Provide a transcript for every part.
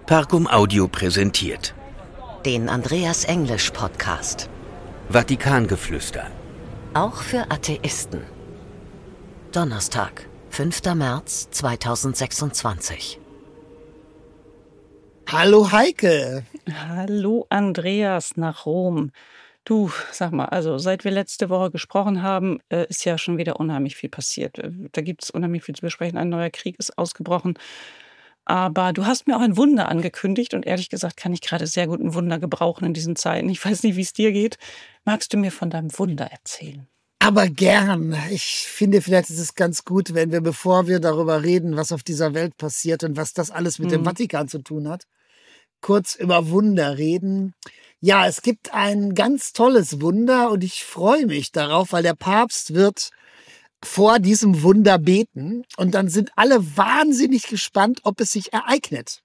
Parcum Audio präsentiert den Andreas Englisch Podcast. Vatikangeflüster. Auch für Atheisten. Donnerstag, 5. März 2026. Hallo Heike. Hallo Andreas nach Rom. Du, sag mal, also seit wir letzte Woche gesprochen haben, ist ja schon wieder unheimlich viel passiert. Da gibt es unheimlich viel zu besprechen. Ein neuer Krieg ist ausgebrochen. Aber du hast mir auch ein Wunder angekündigt und ehrlich gesagt kann ich gerade sehr gut ein Wunder gebrauchen in diesen Zeiten. Ich weiß nicht, wie es dir geht. Magst du mir von deinem Wunder erzählen? Aber gern. Ich finde, vielleicht ist es ganz gut, wenn wir, bevor wir darüber reden, was auf dieser Welt passiert und was das alles mit dem Vatikan zu tun hat, kurz über Wunder reden. Ja, es gibt ein ganz tolles Wunder und ich freue mich darauf, weil der Papst wird vor diesem Wunder beten und dann sind alle wahnsinnig gespannt, ob es sich ereignet.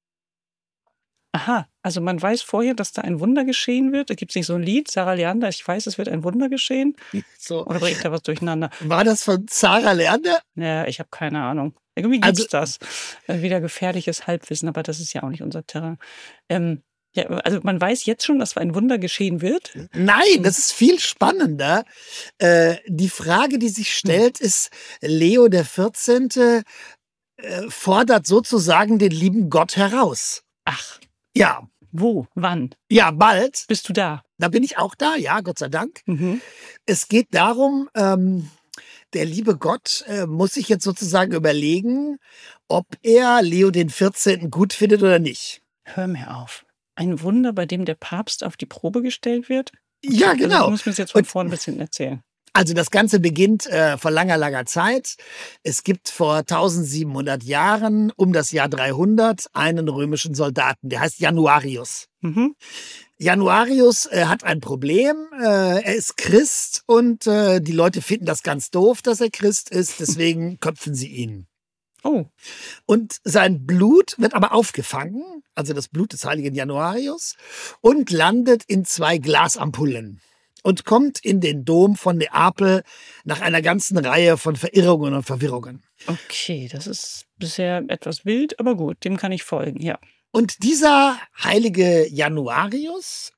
Aha, also man weiß vorher, dass da ein Wunder geschehen wird. Da gibt es nicht so ein Lied, Sarah Leander, ich weiß, es wird ein Wunder geschehen. So. Oder bringe ich da was durcheinander? War das von Sarah Leander? Ja, ich habe keine Ahnung. Irgendwie gibt's das. Wieder gefährliches Halbwissen, aber das ist ja auch nicht unser Terrain. Ja, also man weiß jetzt schon, dass ein Wunder geschehen wird? Nein, das ist viel spannender. Die Frage, die sich stellt, ist, Leo der 14. Fordert sozusagen den lieben Gott heraus. Ach. Ja. Wo? Wann? Ja, bald. Bist du da? Da bin ich auch da, ja, Gott sei Dank. Mhm. Es geht darum, der liebe Gott muss sich jetzt sozusagen überlegen, ob er Leo den 14. gut findet oder nicht. Hör mir auf. Ein Wunder, bei dem der Papst auf die Probe gestellt wird? Ja, genau. Also, du musst mir das jetzt von vorn bis hinten erzählen. Also das Ganze beginnt vor langer, langer Zeit. Es gibt vor 1700 Jahren, um das Jahr 300, einen römischen Soldaten, der heißt Januarius. Mhm. Januarius hat ein Problem. Er ist Christ und die Leute finden das ganz doof, dass er Christ ist. Deswegen köpfen sie ihn. Oh. Und sein Blut wird aber aufgefangen, also das Blut des heiligen Januarius, und landet in 2 Glasampullen und kommt in den Dom von Neapel nach einer ganzen Reihe von Verirrungen und Verwirrungen. Okay, das ist bisher etwas wild, aber gut, dem kann ich folgen, ja. Und dieser heilige Januarius,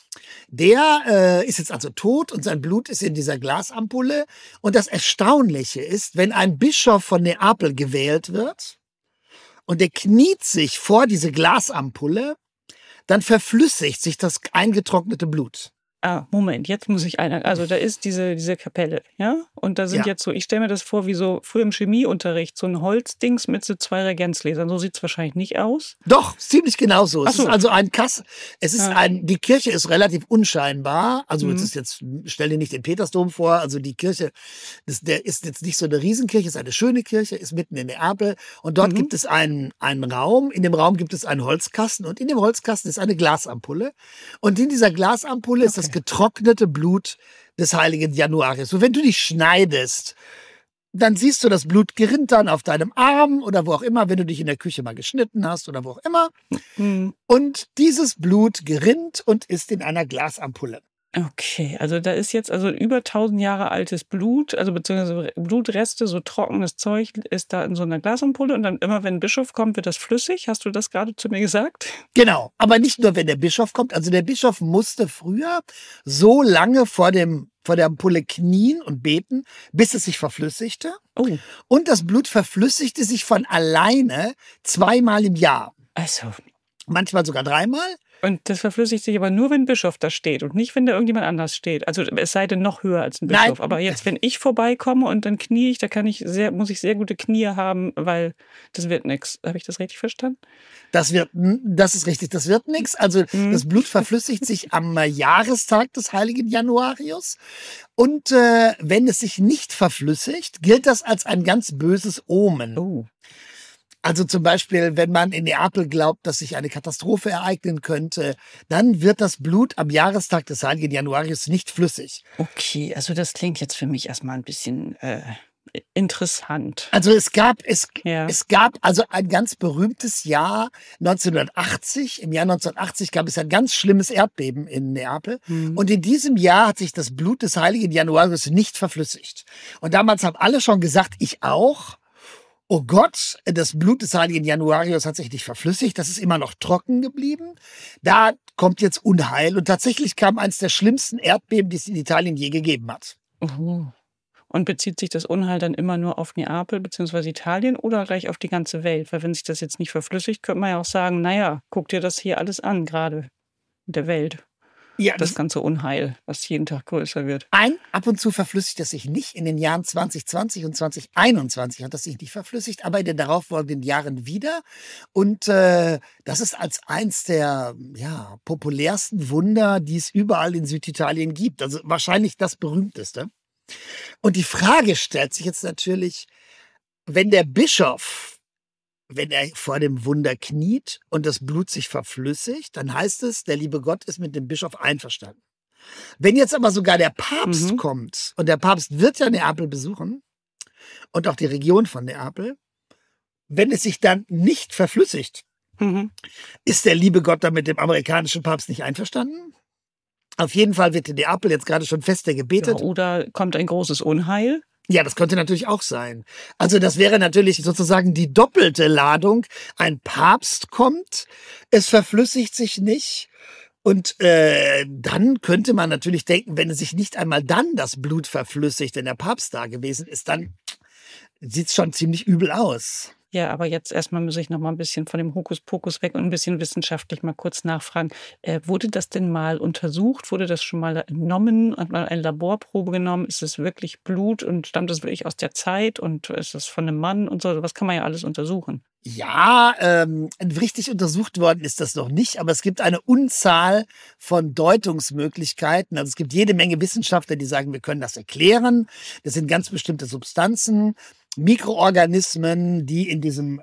der ist jetzt also tot und sein Blut ist in dieser Glasampulle. Und das Erstaunliche ist, wenn ein Bischof von Neapel gewählt wird und der kniet sich vor diese Glasampulle, dann verflüssigt sich das eingetrocknete Blut. Ah, Moment, jetzt muss ich also da ist diese Kapelle, ja? Und da sind jetzt so, ich stelle mir das vor, wie so früher im Chemieunterricht, so ein Holzdings mit so 2 Reagenzgläsern. So sieht es wahrscheinlich nicht aus. Doch, ziemlich genau so. Es so. ist also die Kirche ist relativ unscheinbar. Also stell dir nicht den Petersdom vor. Also die Kirche, der ist jetzt nicht so eine Riesenkirche, ist eine schöne Kirche, ist mitten in Neapel. Und dort gibt es einen Raum. In dem Raum gibt es einen Holzkasten und in dem Holzkasten ist eine Glasampulle. Und in dieser Glasampulle ist das getrocknete Blut des heiligen Januarius. Und wenn du dich schneidest, dann siehst du, das Blut gerinnt dann auf deinem Arm oder wo auch immer, wenn du dich in der Küche mal geschnitten hast oder wo auch immer. Und dieses Blut gerinnt und ist in einer Glasampulle. Okay, also da ist jetzt über 1000 Jahre altes Blut, also beziehungsweise Blutreste, so trockenes Zeug ist da in so einer Glasampulle und dann immer, wenn ein Bischof kommt, wird das flüssig. Hast du das gerade zu mir gesagt? Genau, aber nicht nur, wenn der Bischof kommt. Also der Bischof musste früher so lange vor der Ampulle knien und beten, bis es sich verflüssigte. Oh. Und das Blut verflüssigte sich von alleine 2-mal im Jahr. Also. Manchmal sogar 3-mal. Und das verflüssigt sich aber nur, wenn ein Bischof da steht und nicht, wenn da irgendjemand anders steht. Also es sei denn noch höher als ein Bischof. Nein. Aber jetzt, wenn ich vorbeikomme und dann knie ich, muss ich sehr gute Knie haben, weil das wird nichts. Habe ich das richtig verstanden? Das ist richtig, das wird nichts. Also das Blut verflüssigt sich am Jahrestag des heiligen Januarius. Und wenn es sich nicht verflüssigt, gilt das als ein ganz böses Omen. Oh. Also zum Beispiel, wenn man in Neapel glaubt, dass sich eine Katastrophe ereignen könnte, dann wird das Blut am Jahrestag des heiligen Januarius nicht flüssig. Okay, also das klingt jetzt für mich erstmal ein bisschen interessant. Also es gab also ein ganz berühmtes Jahr 1980. Im Jahr 1980 gab es ein ganz schlimmes Erdbeben in Neapel. Und in diesem Jahr hat sich das Blut des heiligen Januarius nicht verflüssigt. Und damals haben alle schon gesagt, ich auch. oh Gott, das Blut des heiligen Januarius hat sich nicht verflüssigt, das ist immer noch trocken geblieben. Da kommt jetzt Unheil und tatsächlich kam eines der schlimmsten Erdbeben, die es in Italien je gegeben hat. Oh. Und bezieht sich das Unheil dann immer nur auf Neapel bzw. Italien oder gleich auf die ganze Welt? Weil wenn sich das jetzt nicht verflüssigt, könnte man ja auch sagen, naja, guck dir das hier alles an, gerade in der Welt. Ja, Das ganze Unheil, was jeden Tag größer wird. Ab und zu verflüssigt es sich nicht. In den Jahren 2020 und 2021 hat das sich nicht verflüssigt, aber in den darauffolgenden Jahren wieder. Und das ist als eins der populärsten Wunder, die es überall in Süditalien gibt. Also wahrscheinlich das berühmteste. Und die Frage stellt sich jetzt natürlich, wenn der Bischof, wenn er vor dem Wunder kniet und das Blut sich verflüssigt, dann heißt es, der liebe Gott ist mit dem Bischof einverstanden. Wenn jetzt aber sogar der Papst kommt, und der Papst wird ja Neapel besuchen und auch die Region von Neapel, wenn es sich dann nicht verflüssigt, ist der liebe Gott dann mit dem amerikanischen Papst nicht einverstanden? Auf jeden Fall wird in Neapel jetzt gerade schon fester gebetet. Ja, oder kommt ein großes Unheil? Ja, das könnte natürlich auch sein. Also das wäre natürlich sozusagen die doppelte Ladung. Ein Papst kommt, es verflüssigt sich nicht. Und dann könnte man natürlich denken, wenn es sich nicht einmal dann das Blut verflüssigt, wenn der Papst da gewesen ist, dann sieht es schon ziemlich übel aus. Ja, aber jetzt erstmal muss ich noch mal ein bisschen von dem Hokuspokus weg und ein bisschen wissenschaftlich mal kurz nachfragen. Wurde das denn mal untersucht? Wurde das schon mal entnommen? Hat man eine Laborprobe genommen? Ist es wirklich Blut und stammt es wirklich aus der Zeit? Und ist es von einem Mann und so? Was kann man ja alles untersuchen? Ja, richtig untersucht worden ist das noch nicht, aber es gibt eine Unzahl von Deutungsmöglichkeiten. Also es gibt jede Menge Wissenschaftler, die sagen, wir können das erklären. Das sind ganz bestimmte Substanzen, Mikroorganismen, die in diesem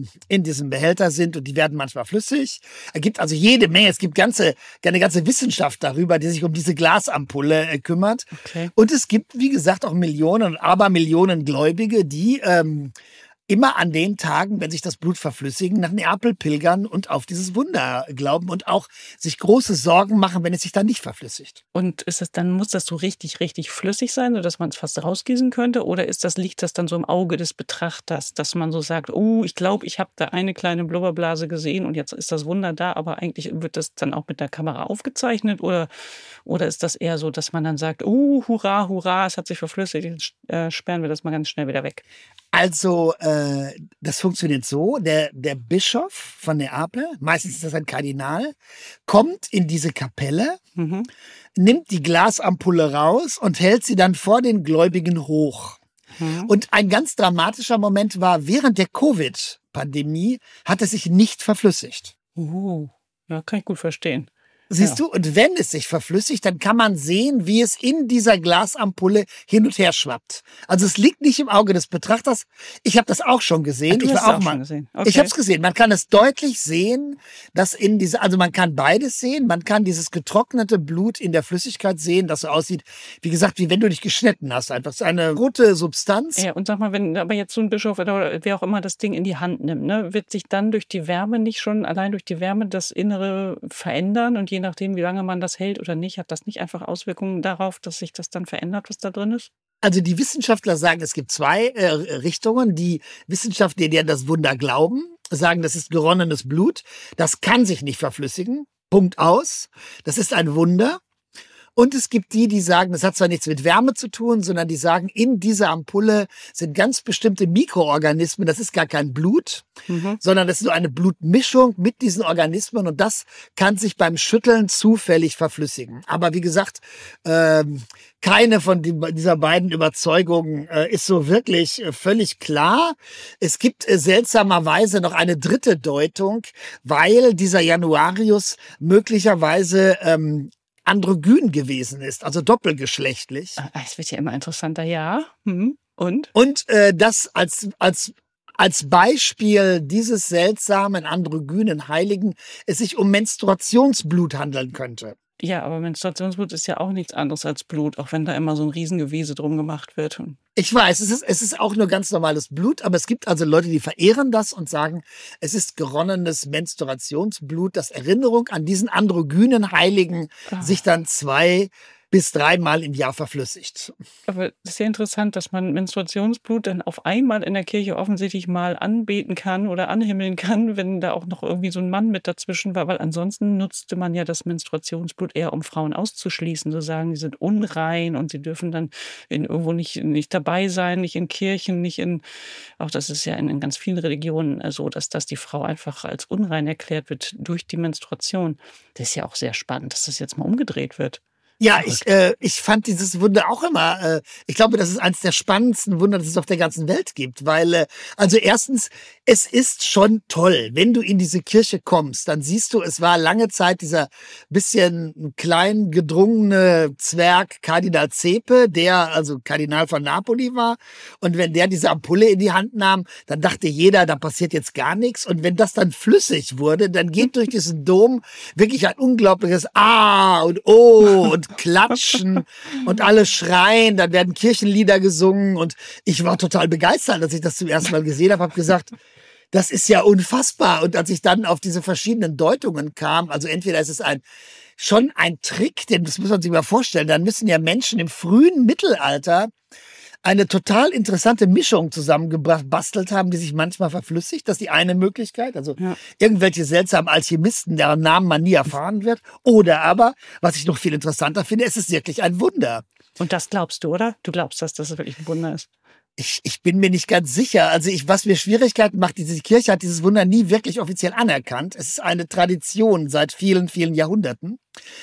Behälter sind und die werden manchmal flüssig. Es gibt also jede Menge, es gibt eine ganze Wissenschaft darüber, die sich um diese Glasampulle kümmert. Okay. Und es gibt, wie gesagt, auch Millionen und Abermillionen Gläubige, die immer an den Tagen, wenn sich das Blut verflüssigen, nach Neapel pilgern und auf dieses Wunder glauben und auch sich große Sorgen machen, wenn es sich dann nicht verflüssigt. Und ist es dann, muss das so richtig, richtig flüssig sein, sodass man es fast rausgießen könnte? Oder liegt das dann so im Auge des Betrachters, dass man so sagt, oh, ich glaube, ich habe da eine kleine Blubberblase gesehen und jetzt ist das Wunder da, aber eigentlich wird das dann auch mit der Kamera aufgezeichnet? Oder ist das eher so, dass man dann sagt, hurra, hurra, es hat sich verflüssigt, jetzt sperren wir das mal ganz schnell wieder weg? Also, das funktioniert so, der Bischof von Neapel, meistens ist das ein Kardinal, kommt in diese Kapelle, nimmt die Glasampulle raus und hält sie dann vor den Gläubigen hoch. Und ein ganz dramatischer Moment war, während der Covid-Pandemie hat es sich nicht verflüssigt. Ja, kann ich gut verstehen. Siehst du, und wenn es sich verflüssigt, dann kann man sehen, wie es in dieser Glasampulle hin und her schwappt. Also es liegt nicht im Auge des Betrachters. Ich habe das auch schon gesehen. Du hast es auch schon gesehen. Okay. Ich habe es gesehen. Man kann es deutlich sehen, dass also man kann beides sehen. Man kann dieses getrocknete Blut in der Flüssigkeit sehen, das so aussieht, wie gesagt, wie wenn du dich geschnitten hast. Einfach so eine rote Substanz. Ja, und sag mal, wenn aber jetzt so ein Bischof oder wer auch immer das Ding in die Hand nimmt, ne, wird sich dann durch die Wärme nicht schon allein durch die Wärme das Innere verändern und je nachdem, wie lange man das hält oder nicht, hat das nicht einfach Auswirkungen darauf, dass sich das dann verändert, was da drin ist? Also die Wissenschaftler sagen, es gibt zwei Richtungen. Die Wissenschaftler, die an das Wunder glauben, sagen, das ist geronnenes Blut. Das kann sich nicht verflüssigen. Punkt aus. Das ist ein Wunder. Und es gibt die sagen, das hat zwar nichts mit Wärme zu tun, sondern die sagen, in dieser Ampulle sind ganz bestimmte Mikroorganismen. Das ist gar kein Blut, sondern das ist nur eine Blutmischung mit diesen Organismen und das kann sich beim Schütteln zufällig verflüssigen. Aber wie gesagt, keine von dieser beiden Überzeugungen ist so wirklich völlig klar. Es gibt seltsamerweise noch eine dritte Deutung, weil dieser Januarius möglicherweise androgyn gewesen ist, also doppelgeschlechtlich. Es wird ja immer interessanter, ja. Und das als Beispiel dieses seltsamen androgynen Heiligen es sich um Menstruationsblut handeln könnte. Ja, aber Menstruationsblut ist ja auch nichts anderes als Blut, auch wenn da immer so ein Riesengewese drum gemacht wird. Ich weiß, es ist auch nur ganz normales Blut, aber es gibt also Leute, die verehren das und sagen, es ist geronnenes Menstruationsblut, das Erinnerung an diesen androgynen Heiligen sich dann zwei bis 3-mal im Jahr verflüssigt. Aber es ist ja interessant, dass man Menstruationsblut dann auf einmal in der Kirche offensichtlich mal anbeten kann oder anhimmeln kann, wenn da auch noch irgendwie so ein Mann mit dazwischen war, weil ansonsten nutzte man ja das Menstruationsblut eher, um Frauen auszuschließen, zu sagen, die sind unrein und sie dürfen dann irgendwo nicht dabei sein, nicht in Kirchen, nicht in, auch das ist ja in ganz vielen Religionen so, dass die Frau einfach als unrein erklärt wird durch die Menstruation. Das ist ja auch sehr spannend, dass das jetzt mal umgedreht wird. Ja, ich fand dieses Wunder auch immer, ich glaube, das ist eines der spannendsten Wunder, das es auf der ganzen Welt gibt, weil, also erstens, es ist schon toll, wenn du in diese Kirche kommst, dann siehst du, es war lange Zeit dieser bisschen klein gedrungene Zwerg Kardinal Zeppe, der also Kardinal von Napoli war, und wenn der diese Ampulle in die Hand nahm, dann dachte jeder, da passiert jetzt gar nichts, und wenn das dann flüssig wurde, dann geht durch diesen Dom wirklich ein unglaubliches Ah und Oh und Klatschen und alle schreien, dann werden Kirchenlieder gesungen, und ich war total begeistert, als ich das zum ersten Mal gesehen habe gesagt, das ist ja unfassbar. Und als ich dann auf diese verschiedenen Deutungen kam, also entweder ist es schon ein Trick, das muss man sich mal vorstellen, dann müssen ja Menschen im frühen Mittelalter eine total interessante Mischung zusammengebracht, bastelt haben, die sich manchmal verflüssigt. Das ist die eine Möglichkeit. Also irgendwelche seltsamen Alchemisten, deren Namen man nie erfahren wird. Oder aber, was ich noch viel interessanter finde, es ist wirklich ein Wunder. Und das glaubst du, oder? Du glaubst, dass das wirklich ein Wunder ist? Ich bin mir nicht ganz sicher. Also was mir Schwierigkeiten macht, diese Kirche hat dieses Wunder nie wirklich offiziell anerkannt. Es ist eine Tradition seit vielen, vielen Jahrhunderten.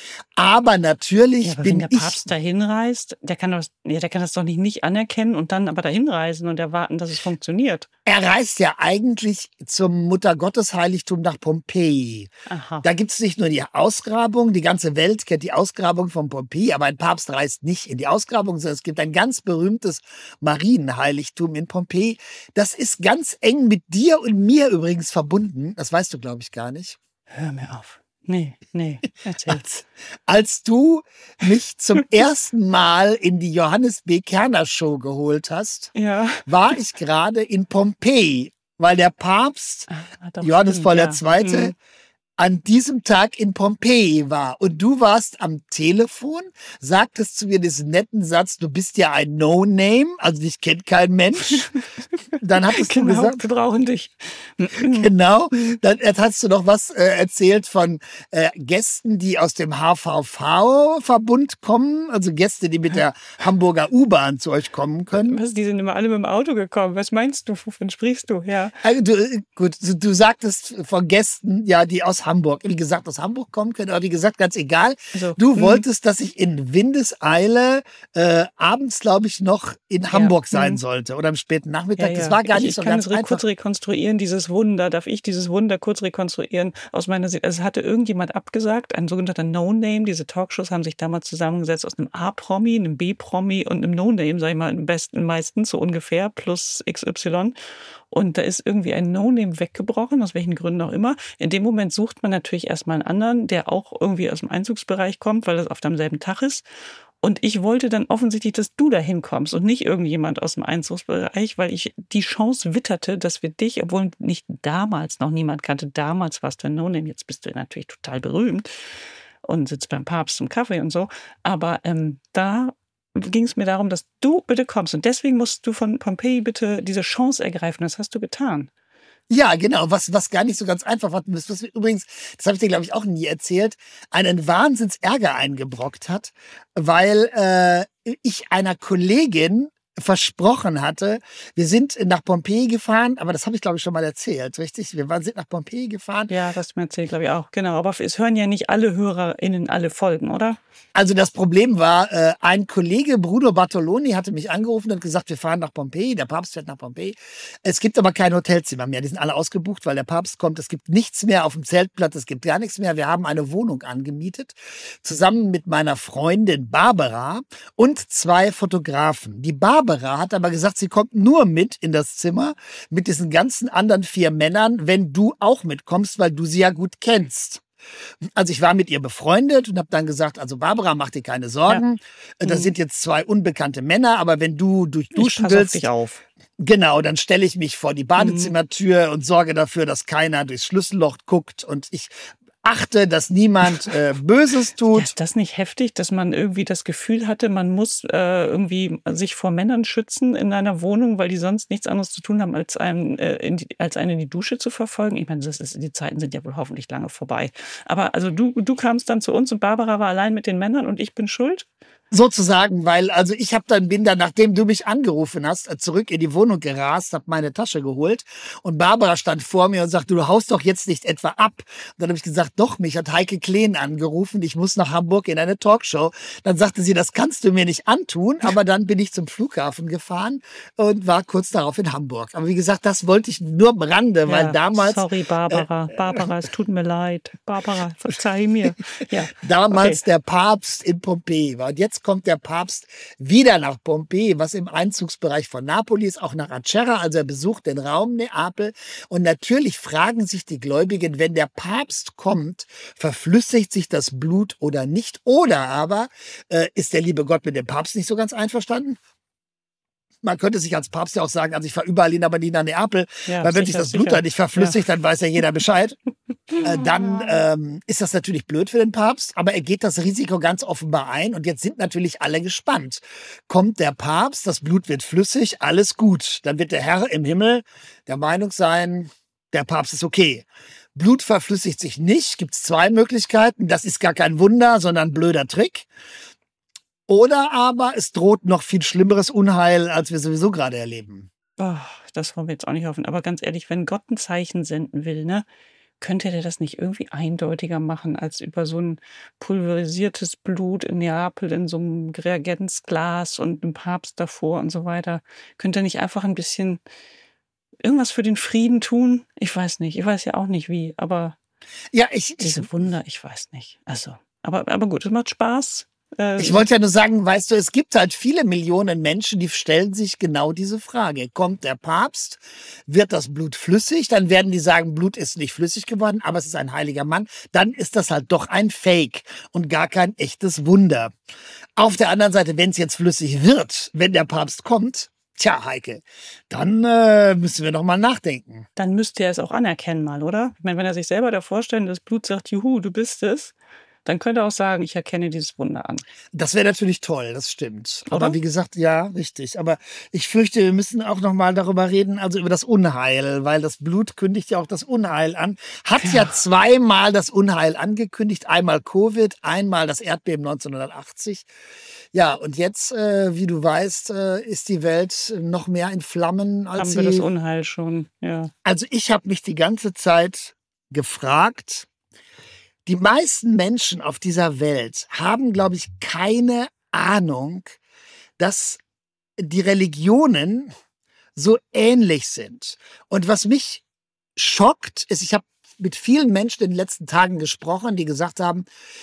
Aber natürlich wenn der Papst dahin reist, der kann das doch nicht anerkennen und dann aber dahin reisen und erwarten, dass es funktioniert. Er reist ja eigentlich zum Muttergottesheiligtum nach Pompeji. Aha. Da gibt es nicht nur die Ausgrabung, die ganze Welt kennt die Ausgrabung von Pompeji, aber ein Papst reist nicht in die Ausgrabung, sondern es gibt ein ganz berühmtes Marienheiligtum in Pompeji. Das ist ganz eng mit dir und mir übrigens verbunden. Das weißt du, glaube ich, gar nicht. Hör mir auf. Nee, erzähl. Als du mich zum ersten Mal in die Johannes B. Kerner Show geholt hast, war ich gerade in Pompeji, weil der Papst, Johannes Paul II., an diesem Tag in Pompeji war. Und du warst am Telefon, sagtest zu mir diesen netten Satz, du bist ja ein No-Name, also dich kennt kein Mensch. Dann hattest du gesagt, wir brauchen dich. Genau. Dann hast du noch was erzählt von Gästen, die aus dem HVV-Verbund kommen, also Gäste, die mit der Hamburger U-Bahn zu euch kommen können. Die sind immer alle mit dem Auto gekommen. Was meinst du? Wovon sprichst du? Ja. Also du sagtest von Gästen, ja, die aus Hamburg, wie gesagt, aus Hamburg kommen können, aber wie gesagt, ganz egal. Also, du wolltest, dass ich in Windeseile abends, glaube ich, noch in Hamburg sein sollte oder am späten Nachmittag. Das war gar nicht so ganz einfach. Ich kann es kurz rekonstruieren, dieses Wunder. Darf ich dieses Wunder kurz rekonstruieren aus meiner Sicht? Also es hatte irgendjemand abgesagt, ein sogenannter No-Name. Diese Talkshows haben sich damals zusammengesetzt aus einem A-Promi, einem B-Promi und einem No-Name, sag ich mal, meistens so ungefähr, plus XY. Und da ist irgendwie ein No-Name weggebrochen, aus welchen Gründen auch immer. In dem Moment sucht man natürlich erstmal einen anderen, der auch irgendwie aus dem Einzugsbereich kommt, weil das auf demselben Tag ist. Und ich wollte dann offensichtlich, dass du da hinkommst und nicht irgendjemand aus dem Einzugsbereich, weil ich die Chance witterte, dass wir dich, obwohl nicht damals noch niemand kannte, damals warst du ein No-Name, jetzt bist du natürlich total berühmt und sitzt beim Papst zum Kaffee und so. Aber da ging es mir darum, dass du bitte kommst. Und deswegen musst du von Pompeji bitte diese Chance ergreifen. Das hast du getan. Ja, genau, was gar nicht so ganz einfach war. Was übrigens, das habe ich dir, glaube ich, auch nie erzählt, einen Wahnsinnsärger eingebrockt hat, weil ich einer Kollegin versprochen hatte, wir sind nach Pompeji gefahren, aber das habe ich, glaube ich, schon mal erzählt, richtig? Wir sind nach Pompeji gefahren. Ja, das hast du mir erzählt, glaube ich, auch. Genau, aber es hören ja nicht alle HörerInnen alle Folgen, oder? Also das Problem war, ein Kollege, Bruno Bartoloni, hatte mich angerufen und gesagt, wir fahren nach Pompeji, der Papst fährt nach Pompeji. Es gibt aber kein Hotelzimmer mehr, die sind alle ausgebucht, weil der Papst kommt. Es gibt nichts mehr auf dem Zeltplatz, es gibt gar nichts mehr. Wir haben eine Wohnung angemietet, zusammen mit meiner Freundin Barbara und 2 Fotografen. Die Barbara hat aber gesagt, sie kommt nur mit in das Zimmer mit diesen ganzen anderen 4 Männern, wenn du auch mitkommst, weil du sie ja gut kennst. Also ich war mit ihr befreundet und habe dann gesagt, also Barbara, mach dir keine Sorgen. Ja. Das sind jetzt 2 unbekannte Männer, aber wenn du durchduschen willst, auf dich auf. Genau, dann stelle ich mich vor die Badezimmertür und sorge dafür, dass keiner durchs Schlüsselloch guckt. Und achte, dass niemand Böses Ja, tut. ist das nicht heftig, dass man irgendwie das Gefühl hatte, man muss irgendwie sich vor Männern schützen in einer Wohnung, weil die sonst nichts anderes zu tun haben, als als einen in die Dusche zu verfolgen? Ich meine, die Zeiten sind ja wohl hoffentlich lange vorbei. Aber also du kamst dann zu uns und Barbara war allein mit den Männern und ich bin schuld? Sozusagen, weil also bin dann, nachdem du mich angerufen hast, zurück in die Wohnung gerast, habe meine Tasche geholt und Barbara stand vor mir und sagte, du haust doch jetzt nicht etwa ab. Und dann habe ich gesagt, doch, mich hat Heike Kleen angerufen, ich muss nach Hamburg in eine Talkshow. Dann sagte sie, das kannst du mir nicht antun, aber dann bin ich zum Flughafen gefahren und war kurz darauf in Hamburg. Aber wie gesagt, das wollte ich nur am Rande, weil damals... Sorry, Barbara. Barbara, es tut mir leid. Barbara, verzeih mir. Ja, Damals okay. der Papst in Pompeji war. Und jetzt kommt der Papst wieder nach Pompeji, was im Einzugsbereich von Napoli ist, auch nach Acerra. Also er besucht den Raum Neapel. Und natürlich fragen sich die Gläubigen, wenn der Papst kommt, verflüssigt sich das Blut oder nicht? Oder aber ist der liebe Gott mit dem Papst nicht so ganz einverstanden? Man könnte sich als Papst ja auch sagen, also ich fahre überall hin, aber nie nach Neapel, Ja, weil wenn sich sicher, das Blut sicher. da nicht verflüssigt, dann weiß ja jeder Bescheid. Dann ist das natürlich blöd für den Papst, aber er geht das Risiko ganz offenbar ein und jetzt sind natürlich alle gespannt. Kommt der Papst, das Blut wird flüssig, alles gut. Dann wird der Herr im Himmel der Meinung sein, der Papst ist okay. Blut verflüssigt sich nicht, gibt es zwei Möglichkeiten. Das ist gar kein Wunder, sondern ein blöder Trick. Oder aber es droht noch viel schlimmeres Unheil, als wir sowieso gerade erleben. Oh, das wollen wir jetzt auch nicht hoffen. Aber ganz ehrlich, wenn Gott ein Zeichen senden will, ne, könnte der das nicht irgendwie eindeutiger machen als über so ein pulverisiertes Blut in Neapel in so einem Reagenzglas und einem Papst davor und so weiter? Könnte er nicht einfach ein bisschen irgendwas für den Frieden tun? Ich weiß nicht. Ich weiß ja auch nicht wie, aber Ja, diese Wunder, ich weiß nicht. Also, aber gut, es macht Spaß. Ich wollte ja nur sagen, weißt du, es gibt halt viele Millionen Menschen, die stellen sich genau diese Frage. Kommt der Papst? Wird das Blut flüssig? Dann werden die sagen, Blut ist nicht flüssig geworden, aber es ist ein heiliger Mann. Dann ist das halt doch ein Fake und gar kein echtes Wunder. Auf der anderen Seite, wenn es jetzt flüssig wird, wenn der Papst kommt, tja, Heike, dann müssen wir noch mal nachdenken. Dann müsste er es auch anerkennen mal, oder? Ich meine, wenn er sich selber da vorstellt, das Blut sagt, juhu, du bist es, dann könnte er auch sagen, ich erkenne dieses Wunder an. Das wäre natürlich toll, das stimmt. Oder? Aber wie gesagt, ja, richtig. Aber ich fürchte, wir müssen auch noch mal darüber reden, also über das Unheil, weil das Blut kündigt ja auch das Unheil an. Hat ja zweimal das Unheil angekündigt. Einmal Covid, einmal das Erdbeben 1980. Ja, und jetzt, wie du weißt, ist die Welt noch mehr in Flammen als Haben wir das Unheil schon, ja. Also ich habe mich die ganze Zeit gefragt, die meisten Menschen auf dieser Welt haben, glaube ich, keine Ahnung, dass die Religionen so ähnlich sind. Und was mich schockt, ist, ich habe mit vielen Menschen in den letzten Tagen gesprochen, die gesagt haben,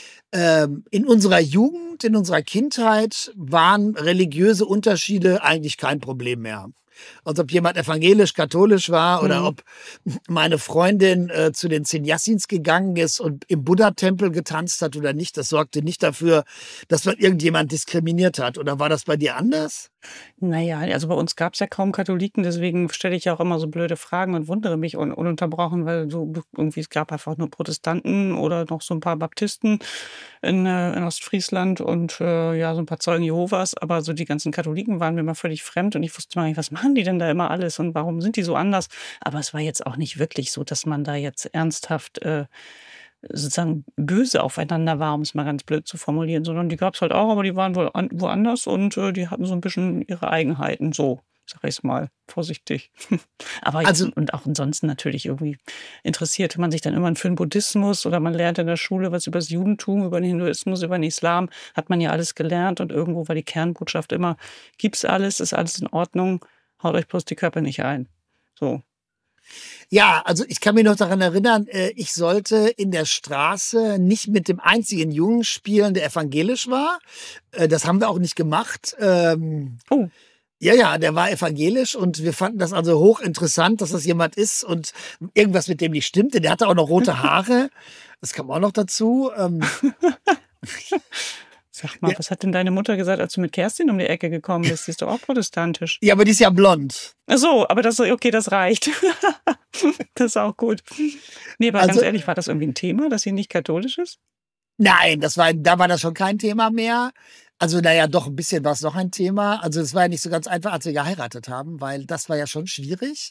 in unserer Jugend, in unserer Kindheit waren religiöse Unterschiede eigentlich kein Problem mehr. Also ob jemand evangelisch, katholisch war oder ob meine Freundin zu den Sannyasins gegangen ist und im Buddha-Tempel getanzt hat oder nicht, das sorgte nicht dafür, dass man irgendjemand diskriminiert hat. Oder war das bei dir anders? Naja, also bei uns gab es ja kaum Katholiken, deswegen stelle ich ja auch immer so blöde Fragen und wundere mich ununterbrochen, weil so irgendwie es gab einfach nur Protestanten oder noch so ein paar Baptisten in Ostfriesland und ja, so ein paar Zeugen Jehovas, aber so die ganzen Katholiken waren mir immer völlig fremd und ich wusste mal nicht, was machen die denn da immer alles und warum sind die so anders? Aber es war jetzt auch nicht wirklich so, dass man da jetzt ernsthaft sozusagen böse aufeinander war, um es mal ganz blöd zu formulieren, sondern die gab es halt auch, aber die waren wohl woanders und die hatten so ein bisschen ihre Eigenheiten, so sag ich es mal vorsichtig. Aber jetzt, Also- und auch ansonsten natürlich irgendwie interessierte man sich dann immer für den Buddhismus oder man lernt in der Schule was über das Judentum, über den Hinduismus, über den Islam, hat man ja alles gelernt und irgendwo war die Kernbotschaft immer, gibt's alles, ist alles in Ordnung, haut euch bloß die Köpfe nicht ein. So. Ja, also ich kann mich noch daran erinnern, ich sollte in der Straße nicht mit dem einzigen Jungen spielen, der evangelisch war. Das haben wir auch nicht gemacht. Oh. Ja, der war evangelisch und wir fanden das also hochinteressant, dass das jemand ist und irgendwas mit dem nicht stimmte. Der hatte auch noch rote Haare. Das kam auch noch dazu. Sag mal, was hat denn deine Mutter gesagt, als du mit Kerstin um die Ecke gekommen bist? Die ist doch auch protestantisch. Ja, aber die ist ja blond. Ach so, aber das reicht. Das ist auch gut. Nee, aber ganz ehrlich, war das irgendwie ein Thema, dass sie nicht katholisch ist? Nein, da war das schon kein Thema mehr. Also, naja, doch, ein bisschen war es noch ein Thema. Also, es war ja nicht so ganz einfach, als wir geheiratet haben, weil das war ja schon schwierig.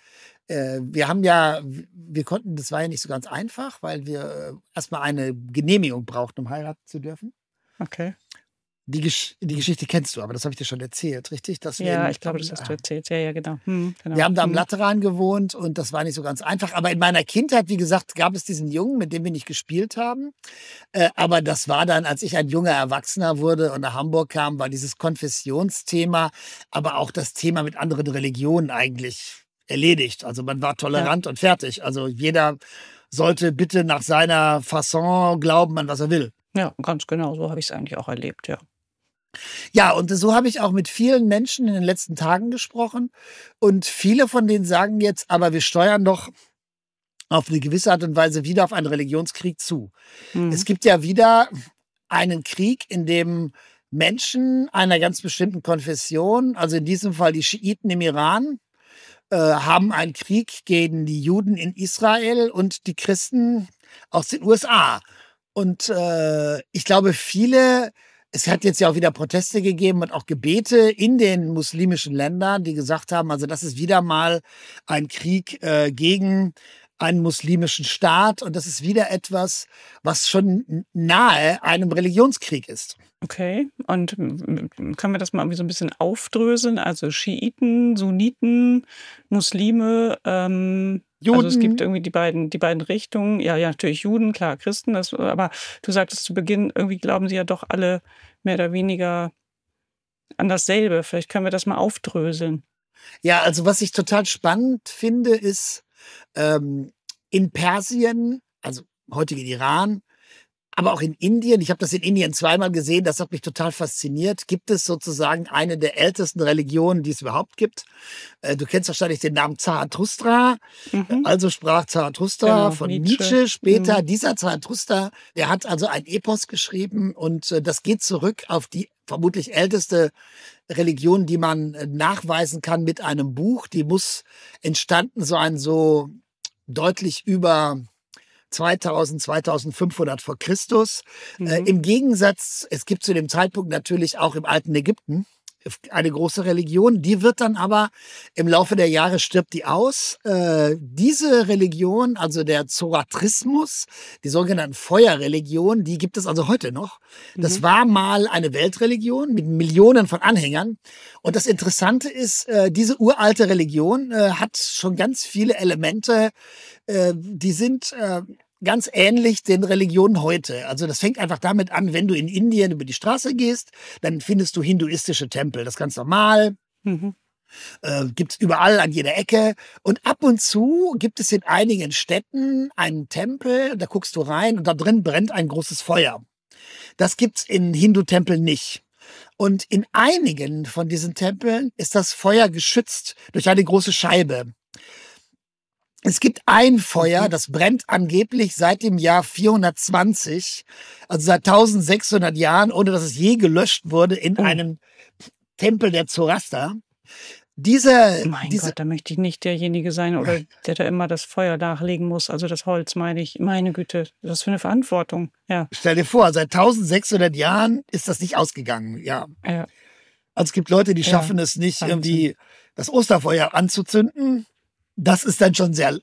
Das war ja nicht so ganz einfach, weil wir erstmal eine Genehmigung brauchten, um heiraten zu dürfen. Okay. Die Geschichte kennst du, aber das habe ich dir schon erzählt, richtig? Ja, ich glaube, das hast du erzählt. Ja, genau. Genau. Wir haben da am Lateran gewohnt und das war nicht so ganz einfach. Aber in meiner Kindheit, wie gesagt, gab es diesen Jungen, mit dem wir nicht gespielt haben. Aber das war dann, als ich ein junger Erwachsener wurde und nach Hamburg kam, war dieses Konfessionsthema, aber auch das Thema mit anderen Religionen eigentlich erledigt. Also man war tolerant und fertig. Also jeder sollte bitte nach seiner Fasson glauben an was er will. Ja, ganz genau. So habe ich es eigentlich auch erlebt, ja. Ja, und so habe ich auch mit vielen Menschen in den letzten Tagen gesprochen. Und viele von denen sagen jetzt, aber wir steuern doch auf eine gewisse Art und Weise wieder auf einen Religionskrieg zu. Es gibt ja wieder einen Krieg, in dem Menschen einer ganz bestimmten Konfession, also in diesem Fall die Schiiten im Iran, haben einen Krieg gegen die Juden in Israel und die Christen aus den USA. Und ich glaube, es hat jetzt ja auch wieder Proteste gegeben und auch Gebete in den muslimischen Ländern, die gesagt haben, also das ist wieder mal ein Krieg gegen einen muslimischen Staat und das ist wieder etwas, was schon nahe einem Religionskrieg ist. Okay, und können wir das mal irgendwie so ein bisschen aufdröseln? Also Schiiten, Sunniten, Muslime, Juden. Also es gibt irgendwie die beiden Richtungen. Ja, natürlich Juden, klar, Christen. Aber du sagtest zu Beginn, irgendwie glauben sie ja doch alle mehr oder weniger an dasselbe. Vielleicht können wir das mal aufdröseln. Ja, also was ich total spannend finde, ist in Persien, also heutigen Iran, aber auch in Indien, ich habe das in Indien zweimal gesehen, das hat mich total fasziniert, gibt es sozusagen eine der ältesten Religionen, die es überhaupt gibt. Du kennst wahrscheinlich den Namen Zarathustra. Also sprach Zarathustra von Nietzsche später. Dieser Zarathustra, der hat also ein Epos geschrieben und das geht zurück auf die vermutlich älteste Religion, die man nachweisen kann mit einem Buch. Die muss entstanden sein, so deutlich über 2500 vor Christus. Im Gegensatz, es gibt zu dem Zeitpunkt natürlich auch im alten Ägypten eine große Religion. Die wird dann aber im Laufe der Jahre stirbt die aus. Diese Religion, also der Zoroastrismus, die sogenannten Feuerreligionen, die gibt es also heute noch. Das war mal eine Weltreligion mit Millionen von Anhängern. Und das Interessante ist, diese uralte Religion hat schon ganz viele Elemente, die sind ganz ähnlich den Religionen heute. Also das fängt einfach damit an, wenn du in Indien über die Straße gehst, dann findest du hinduistische Tempel. Das ist ganz normal. Gibt es überall an jeder Ecke. Und ab und zu gibt es in einigen Städten einen Tempel, da guckst du rein und da drin brennt ein großes Feuer. Das gibt's in Hindu-Tempeln nicht. Und in einigen von diesen Tempeln ist das Feuer geschützt durch eine große Scheibe. Es gibt ein Feuer, das brennt angeblich seit dem Jahr 420, also seit 1600 Jahren, ohne dass es je gelöscht wurde, in einem Tempel der Zoroaster. Mein Gott, da möchte ich nicht derjenige sein, oder der da immer das Feuer nachlegen muss, also das Holz, meine ich. Meine Güte, was für eine Verantwortung. Ja. Stell dir vor, seit 1600 Jahren ist das nicht ausgegangen. Ja. Also es gibt Leute, die schaffen es nicht, irgendwie das Osterfeuer anzuzünden. Das ist dann schon sehr...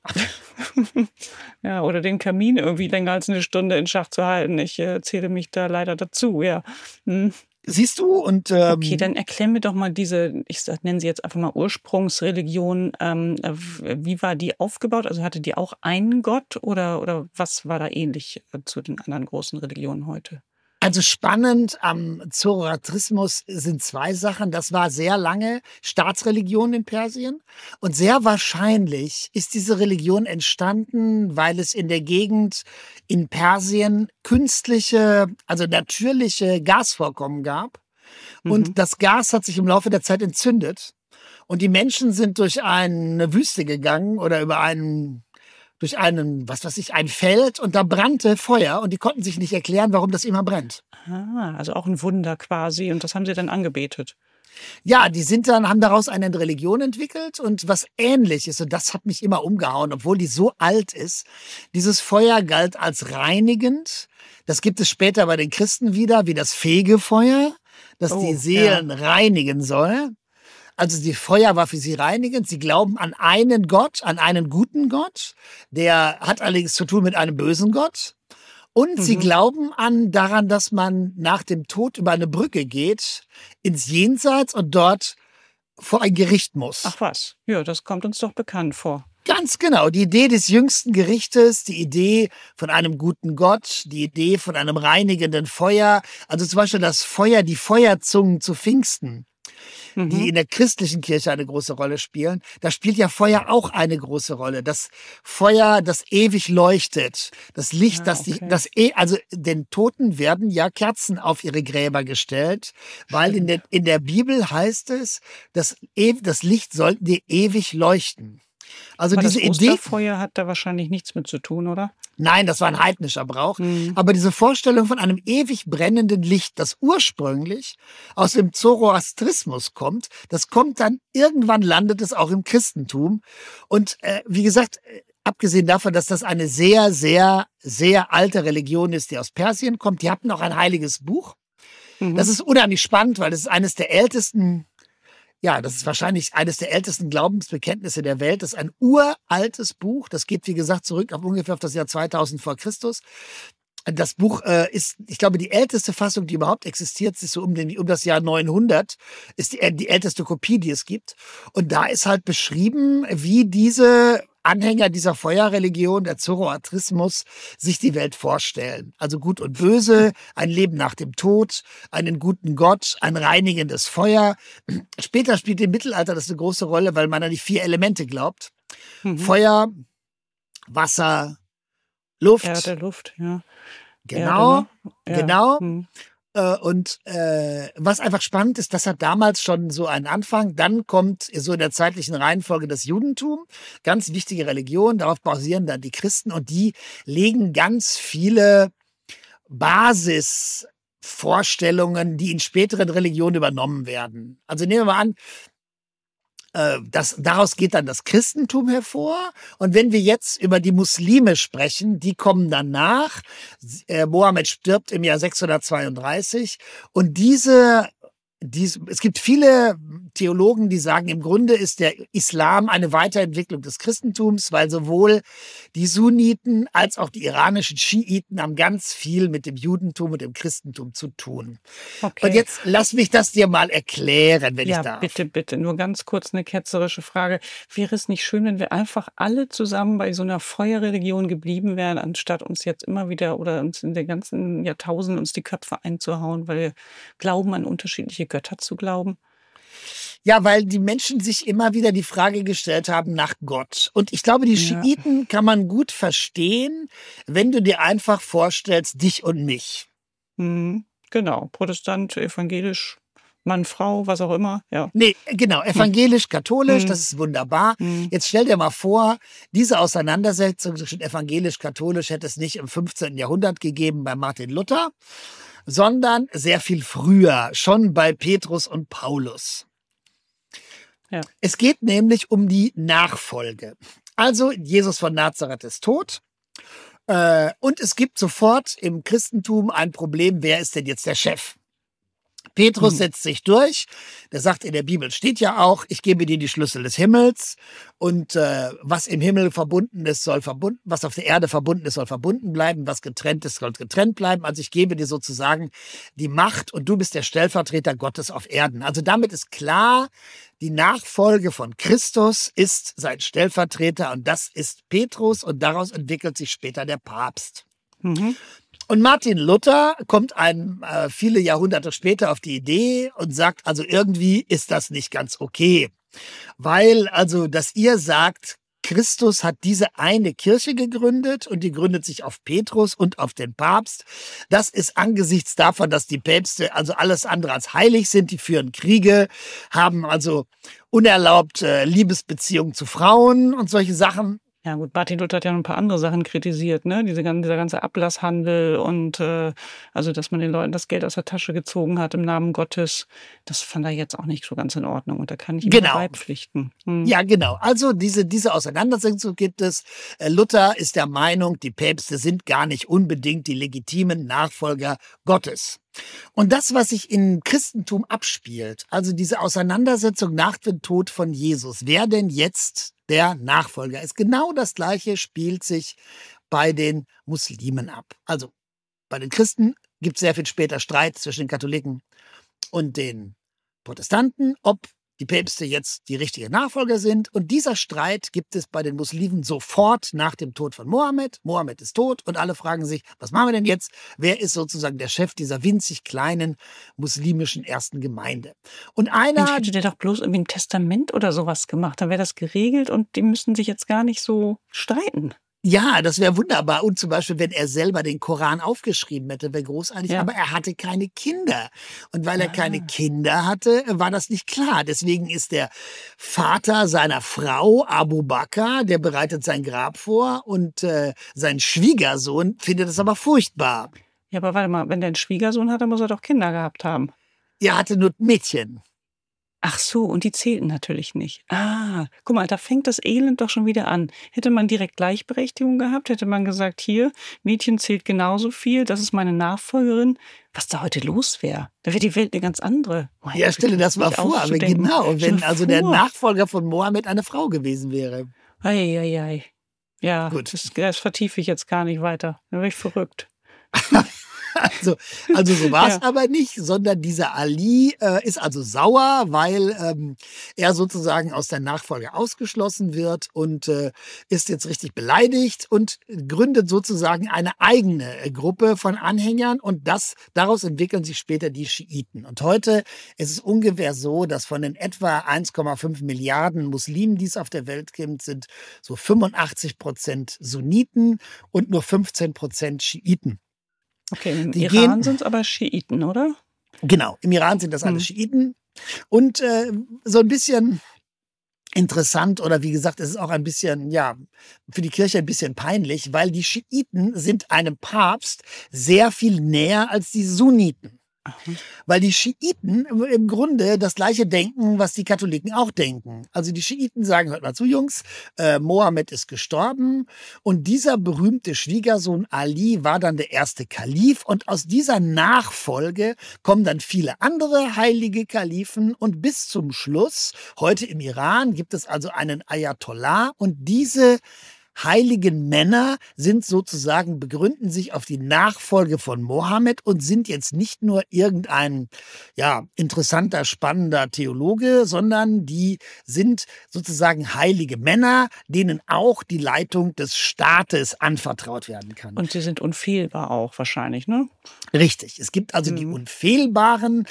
Ja, oder den Kamin irgendwie länger als eine Stunde in Schach zu halten. Ich zähle mich da leider dazu, ja. Siehst du? Und okay, dann erklär mir doch mal diese, ich nenne sie jetzt einfach mal Ursprungsreligion. Wie war die aufgebaut? Also hatte die auch einen Gott oder was war da ähnlich zu den anderen großen Religionen heute? Also spannend am Zoroastrismus sind zwei Sachen. Das war sehr lange Staatsreligion in Persien. Und sehr wahrscheinlich ist diese Religion entstanden, weil es in der Gegend in Persien künstliche, also natürliche Gasvorkommen gab. Und das Gas hat sich im Laufe der Zeit entzündet. Und die Menschen sind durch eine Wüste gegangen oder über einen durch einen, was weiß ich, ein Feld und da brannte Feuer und die konnten sich nicht erklären, warum das immer brennt. Also auch ein Wunder quasi und das haben sie dann angebetet. Ja, haben daraus eine Religion entwickelt und was Ähnliches, und das hat mich immer umgehauen, obwohl die so alt ist. Dieses Feuer galt als reinigend. Das gibt es später bei den Christen wieder, wie das Fegefeuer, das die Seelen reinigen soll. Also die Feuer war für sie reinigend. Sie glauben an einen Gott, an einen guten Gott. Der hat allerdings zu tun mit einem bösen Gott. Und sie glauben daran, dass man nach dem Tod über eine Brücke geht, ins Jenseits und dort vor ein Gericht muss. Ach was, ja, das kommt uns doch bekannt vor. Ganz genau, die Idee des jüngsten Gerichtes, die Idee von einem guten Gott, die Idee von einem reinigenden Feuer. Also zum Beispiel das Feuer, die Feuerzungen zu Pfingsten, die in der christlichen Kirche eine große Rolle spielen. Da spielt ja Feuer auch eine große Rolle. Das Feuer, das ewig leuchtet. Das Licht, also den Toten werden ja Kerzen auf ihre Gräber gestellt, weil in der Bibel heißt es, das Licht soll dir ewig leuchten. Also aber diese das Idee. Osterfeuer hat da wahrscheinlich nichts mit zu tun, oder? Nein, das war ein heidnischer Brauch. Aber diese Vorstellung von einem ewig brennenden Licht, das ursprünglich aus dem Zoroastrismus kommt, das kommt dann, irgendwann landet es auch im Christentum. Und wie gesagt, abgesehen davon, dass das eine sehr, sehr, sehr alte Religion ist, die aus Persien kommt, die hatten auch ein heiliges Buch. Das ist unheimlich spannend, weil das ist eines der ältesten. Ja, das ist wahrscheinlich eines der ältesten Glaubensbekenntnisse der Welt. Das ist ein uraltes Buch. Das geht, wie gesagt, zurück auf ungefähr auf das Jahr 2000 vor Christus. Das Buch ist, ich glaube, die älteste Fassung, die überhaupt existiert, ist so um das Jahr 900, ist die älteste Kopie, die es gibt. Und da ist halt beschrieben, wie diese Anhänger dieser Feuerreligion, der Zoroastrismus, sich die Welt vorstellen. Also Gut und Böse, ein Leben nach dem Tod, einen guten Gott, ein reinigendes Feuer. Später spielt im Mittelalter das eine große Rolle, weil man an die 4 Elemente glaubt. Feuer, Wasser, Luft. Erde, Luft, ja. Genau, Erde, ne? genau. Und was einfach spannend ist, das hat damals schon so einen Anfang. Dann kommt so in der zeitlichen Reihenfolge das Judentum, ganz wichtige Religion. Darauf basieren dann die Christen und die legen ganz viele Basisvorstellungen, die in späteren Religionen übernommen werden. Also nehmen wir mal an, daraus geht dann das Christentum hervor. Und wenn wir jetzt über die Muslime sprechen, die kommen danach. Mohammed stirbt im Jahr 632. Und es gibt viele Theologen, die sagen, im Grunde ist der Islam eine Weiterentwicklung des Christentums, weil sowohl die Sunniten als auch die iranischen Schiiten haben ganz viel mit dem Judentum und dem Christentum zu tun. Okay. Und jetzt lass mich das dir mal erklären, wenn ich darf. Ja, bitte. Nur ganz kurz eine ketzerische Frage. Wäre es nicht schön, wenn wir einfach alle zusammen bei so einer Feuerreligion geblieben wären, anstatt uns jetzt immer wieder oder uns in den ganzen Jahrtausenden uns die Köpfe einzuhauen, weil wir glauben, an unterschiedliche Götter zu glauben? Ja, weil die Menschen sich immer wieder die Frage gestellt haben nach Gott. Und ich glaube, die Schiiten kann man gut verstehen, wenn du dir einfach vorstellst, dich und mich. Genau, Protestant, evangelisch, Mann, Frau, was auch immer. Ja. Nee, genau, evangelisch, katholisch, das ist wunderbar. Jetzt stell dir mal vor, diese Auseinandersetzung zwischen evangelisch-katholisch hätte es nicht im 15. Jahrhundert gegeben bei Martin Luther, sondern sehr viel früher, schon bei Petrus und Paulus. Ja. Es geht nämlich um die Nachfolge. Also Jesus von Nazareth ist tot und es gibt sofort im Christentum ein Problem, wer ist denn jetzt der Chef? Petrus setzt sich durch, der sagt, in der Bibel steht ja auch, ich gebe dir die Schlüssel des Himmels und was im Himmel verbunden ist, was auf der Erde verbunden ist, soll verbunden bleiben, was getrennt ist, soll getrennt bleiben. Also ich gebe dir sozusagen die Macht und du bist der Stellvertreter Gottes auf Erden. Also damit ist klar, die Nachfolge von Christus ist sein Stellvertreter und das ist Petrus und daraus entwickelt sich später der Papst. Und Martin Luther kommt viele Jahrhunderte später auf die Idee und sagt, also irgendwie ist das nicht ganz okay. Weil also, dass ihr sagt, Christus hat diese eine Kirche gegründet und die gründet sich auf Petrus und auf den Papst. Das ist angesichts davon, dass die Päpste also alles andere als heilig sind. Die führen Kriege, haben also unerlaubt Liebesbeziehungen zu Frauen und solche Sachen. Ja gut, Martin Luther hat ja noch ein paar andere Sachen kritisiert, ne? Dieser ganze Ablasshandel und also, dass man den Leuten das Geld aus der Tasche gezogen hat im Namen Gottes, das fand er jetzt auch nicht so ganz in Ordnung und da kann ich ihm nur Genau. beipflichten. Ja, genau. Also diese Auseinandersetzung gibt es. Luther ist der Meinung, die Päpste sind gar nicht unbedingt die legitimen Nachfolger Gottes. Und das, was sich im Christentum abspielt, also diese Auseinandersetzung nach dem Tod von Jesus, wer denn jetzt der Nachfolger ist, genau das Gleiche spielt sich bei den Muslimen ab. Also bei den Christen gibt es sehr viel später Streit zwischen den Katholiken und den Protestanten, ob die Päpste jetzt die richtigen Nachfolger sind. Und dieser Streit gibt es bei den Muslimen sofort nach dem Tod von Mohammed. Mohammed ist tot und alle fragen sich, was machen wir denn jetzt? Wer ist sozusagen der Chef dieser winzig kleinen muslimischen ersten Gemeinde? Und Mensch, hätte der doch bloß irgendwie ein Testament oder sowas gemacht, dann wäre das geregelt und die müssten sich jetzt gar nicht so streiten. Ja, das wäre wunderbar. Und zum Beispiel, wenn er selber den Koran aufgeschrieben hätte, wäre großartig. Ja. Aber er hatte keine Kinder. Und weil er keine Kinder hatte, war das nicht klar. Deswegen ist der Vater seiner Frau, Abu Bakr, der bereitet sein Grab vor. Und sein Schwiegersohn findet es aber furchtbar. Ja, aber warte mal, wenn der einen Schwiegersohn hat, dann muss er doch Kinder gehabt haben. Er hatte nur Mädchen. Ach so, und die zählten natürlich nicht. Ah, guck mal, da fängt das Elend doch schon wieder an. Hätte man direkt Gleichberechtigung gehabt, hätte man gesagt, hier, Mädchen zählt genauso viel, das ist meine Nachfolgerin. Was da heute los wäre, da wäre die Welt eine ganz andere. Meine Ja, stelle Güte, das mal nicht vor. Aber auszudenken. genau, wenn Stell dir also der vor. Nachfolger von Mohammed eine Frau gewesen wäre. Ei. Ja, Gut. das vertiefe ich jetzt gar nicht weiter. Dann wäre ich verrückt. Also so war es Ja. aber nicht, sondern dieser Ali ist also sauer, weil er sozusagen aus der Nachfolge ausgeschlossen wird und ist jetzt richtig beleidigt und gründet sozusagen eine eigene Gruppe von Anhängern und daraus entwickeln sich später die Schiiten. Und heute ist es ungefähr so, dass von den etwa 1,5 Milliarden Muslimen, die es auf der Welt gibt, sind so 85% Sunniten und nur 15% Schiiten. Okay, im Die Iran gehen- sind es aber Schiiten, oder? Genau, im Iran sind das alles Schiiten. Und so ein bisschen interessant oder wie gesagt, es ist auch ein bisschen, ja, für die Kirche ein bisschen peinlich, weil die Schiiten sind einem Papst sehr viel näher als die Sunniten. Weil die Schiiten im Grunde das Gleiche denken, was die Katholiken auch denken. Also die Schiiten sagen, hört mal zu, Jungs, Mohammed ist gestorben und dieser berühmte Schwiegersohn Ali war dann der erste Kalif und aus dieser Nachfolge kommen dann viele andere heilige Kalifen und bis zum Schluss, heute im Iran, gibt es also einen Ayatollah und diese heiligen Männer sind sozusagen, begründen sich auf die Nachfolge von Mohammed und sind jetzt nicht nur irgendein, ja, interessanter, spannender Theologe, sondern die sind sozusagen heilige Männer, denen auch die Leitung des Staates anvertraut werden kann. Und sie sind unfehlbar auch wahrscheinlich, ne? Richtig. Es gibt also die unfehlbaren,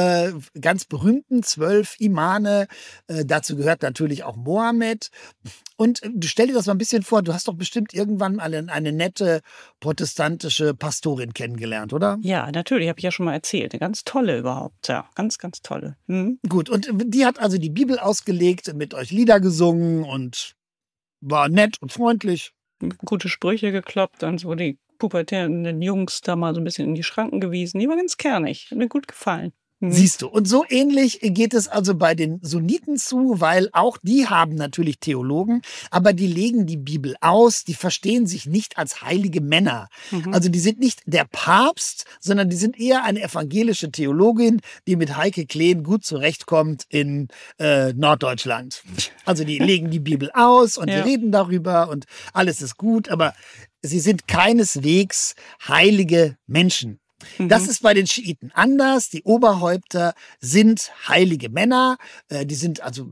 ganz berühmten 12 Imame. Dazu gehört natürlich auch Mohammed. Und stell dir das mal ein bisschen vor, du hast doch bestimmt irgendwann mal eine nette protestantische Pastorin kennengelernt, oder? Ja, natürlich, habe ich ja schon mal erzählt. Eine ganz tolle überhaupt, ja, ganz, ganz tolle. Gut, und die hat also die Bibel ausgelegt, mit euch Lieder gesungen und war nett und freundlich. Gute Sprüche gekloppt, dann so die pubertären Jungs da mal so ein bisschen in die Schranken gewiesen. Die war ganz kernig, hat mir gut gefallen. Siehst du, und so ähnlich geht es also bei den Sunniten zu, weil auch die haben natürlich Theologen, aber die legen die Bibel aus, die verstehen sich nicht als heilige Männer. Also die sind nicht der Papst, sondern die sind eher eine evangelische Theologin, die mit Heike Kleen gut zurechtkommt in Norddeutschland. Also die legen die Bibel aus und die reden darüber und alles ist gut, aber sie sind keineswegs heilige Menschen. Das ist bei den Schiiten anders. Die Oberhäupter sind heilige Männer. Die sind also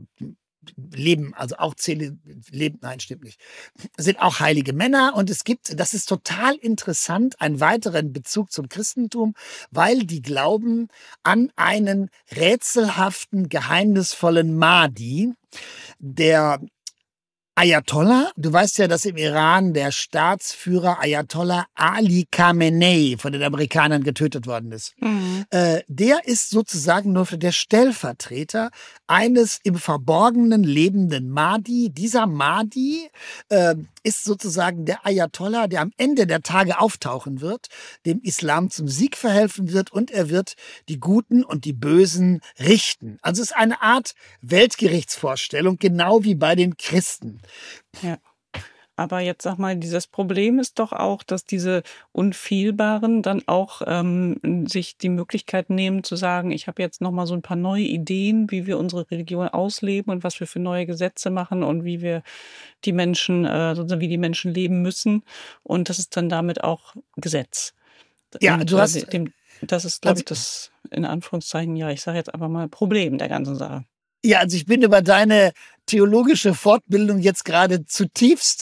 nein, stimmt nicht. Sind auch heilige Männer und es gibt, das ist total interessant, einen weiteren Bezug zum Christentum, weil die glauben an einen rätselhaften, geheimnisvollen Mahdi, der Ayatollah, du weißt ja, dass im Iran der Staatsführer Ayatollah Ali Khamenei von den Amerikanern getötet worden ist. Der ist sozusagen nur der Stellvertreter eines im Verborgenen lebenden Mahdi. Dieser Mahdi ist sozusagen der Ayatollah, der am Ende der Tage auftauchen wird, dem Islam zum Sieg verhelfen wird und er wird die Guten und die Bösen richten. Also es ist eine Art Weltgerichtsvorstellung, genau wie bei den Christen. Ja. Aber jetzt sag mal, dieses Problem ist doch auch, dass diese Unfehlbaren dann auch sich die Möglichkeit nehmen zu sagen, ich habe jetzt noch mal so ein paar neue Ideen, wie wir unsere Religion ausleben und was wir für neue Gesetze machen und wie wir die Menschen, sozusagen wie die Menschen leben müssen. Und das ist dann damit auch Gesetz. Ja, Und du hast, das ist, glaube also, ich, das in Anführungszeichen, ja, ich sage jetzt einfach mal Problem der ganzen Sache. ja, also ich bin über deine theologische Fortbildung jetzt gerade zutiefst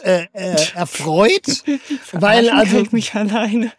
erfreut, weil Verarschen also kann ich mich alleine.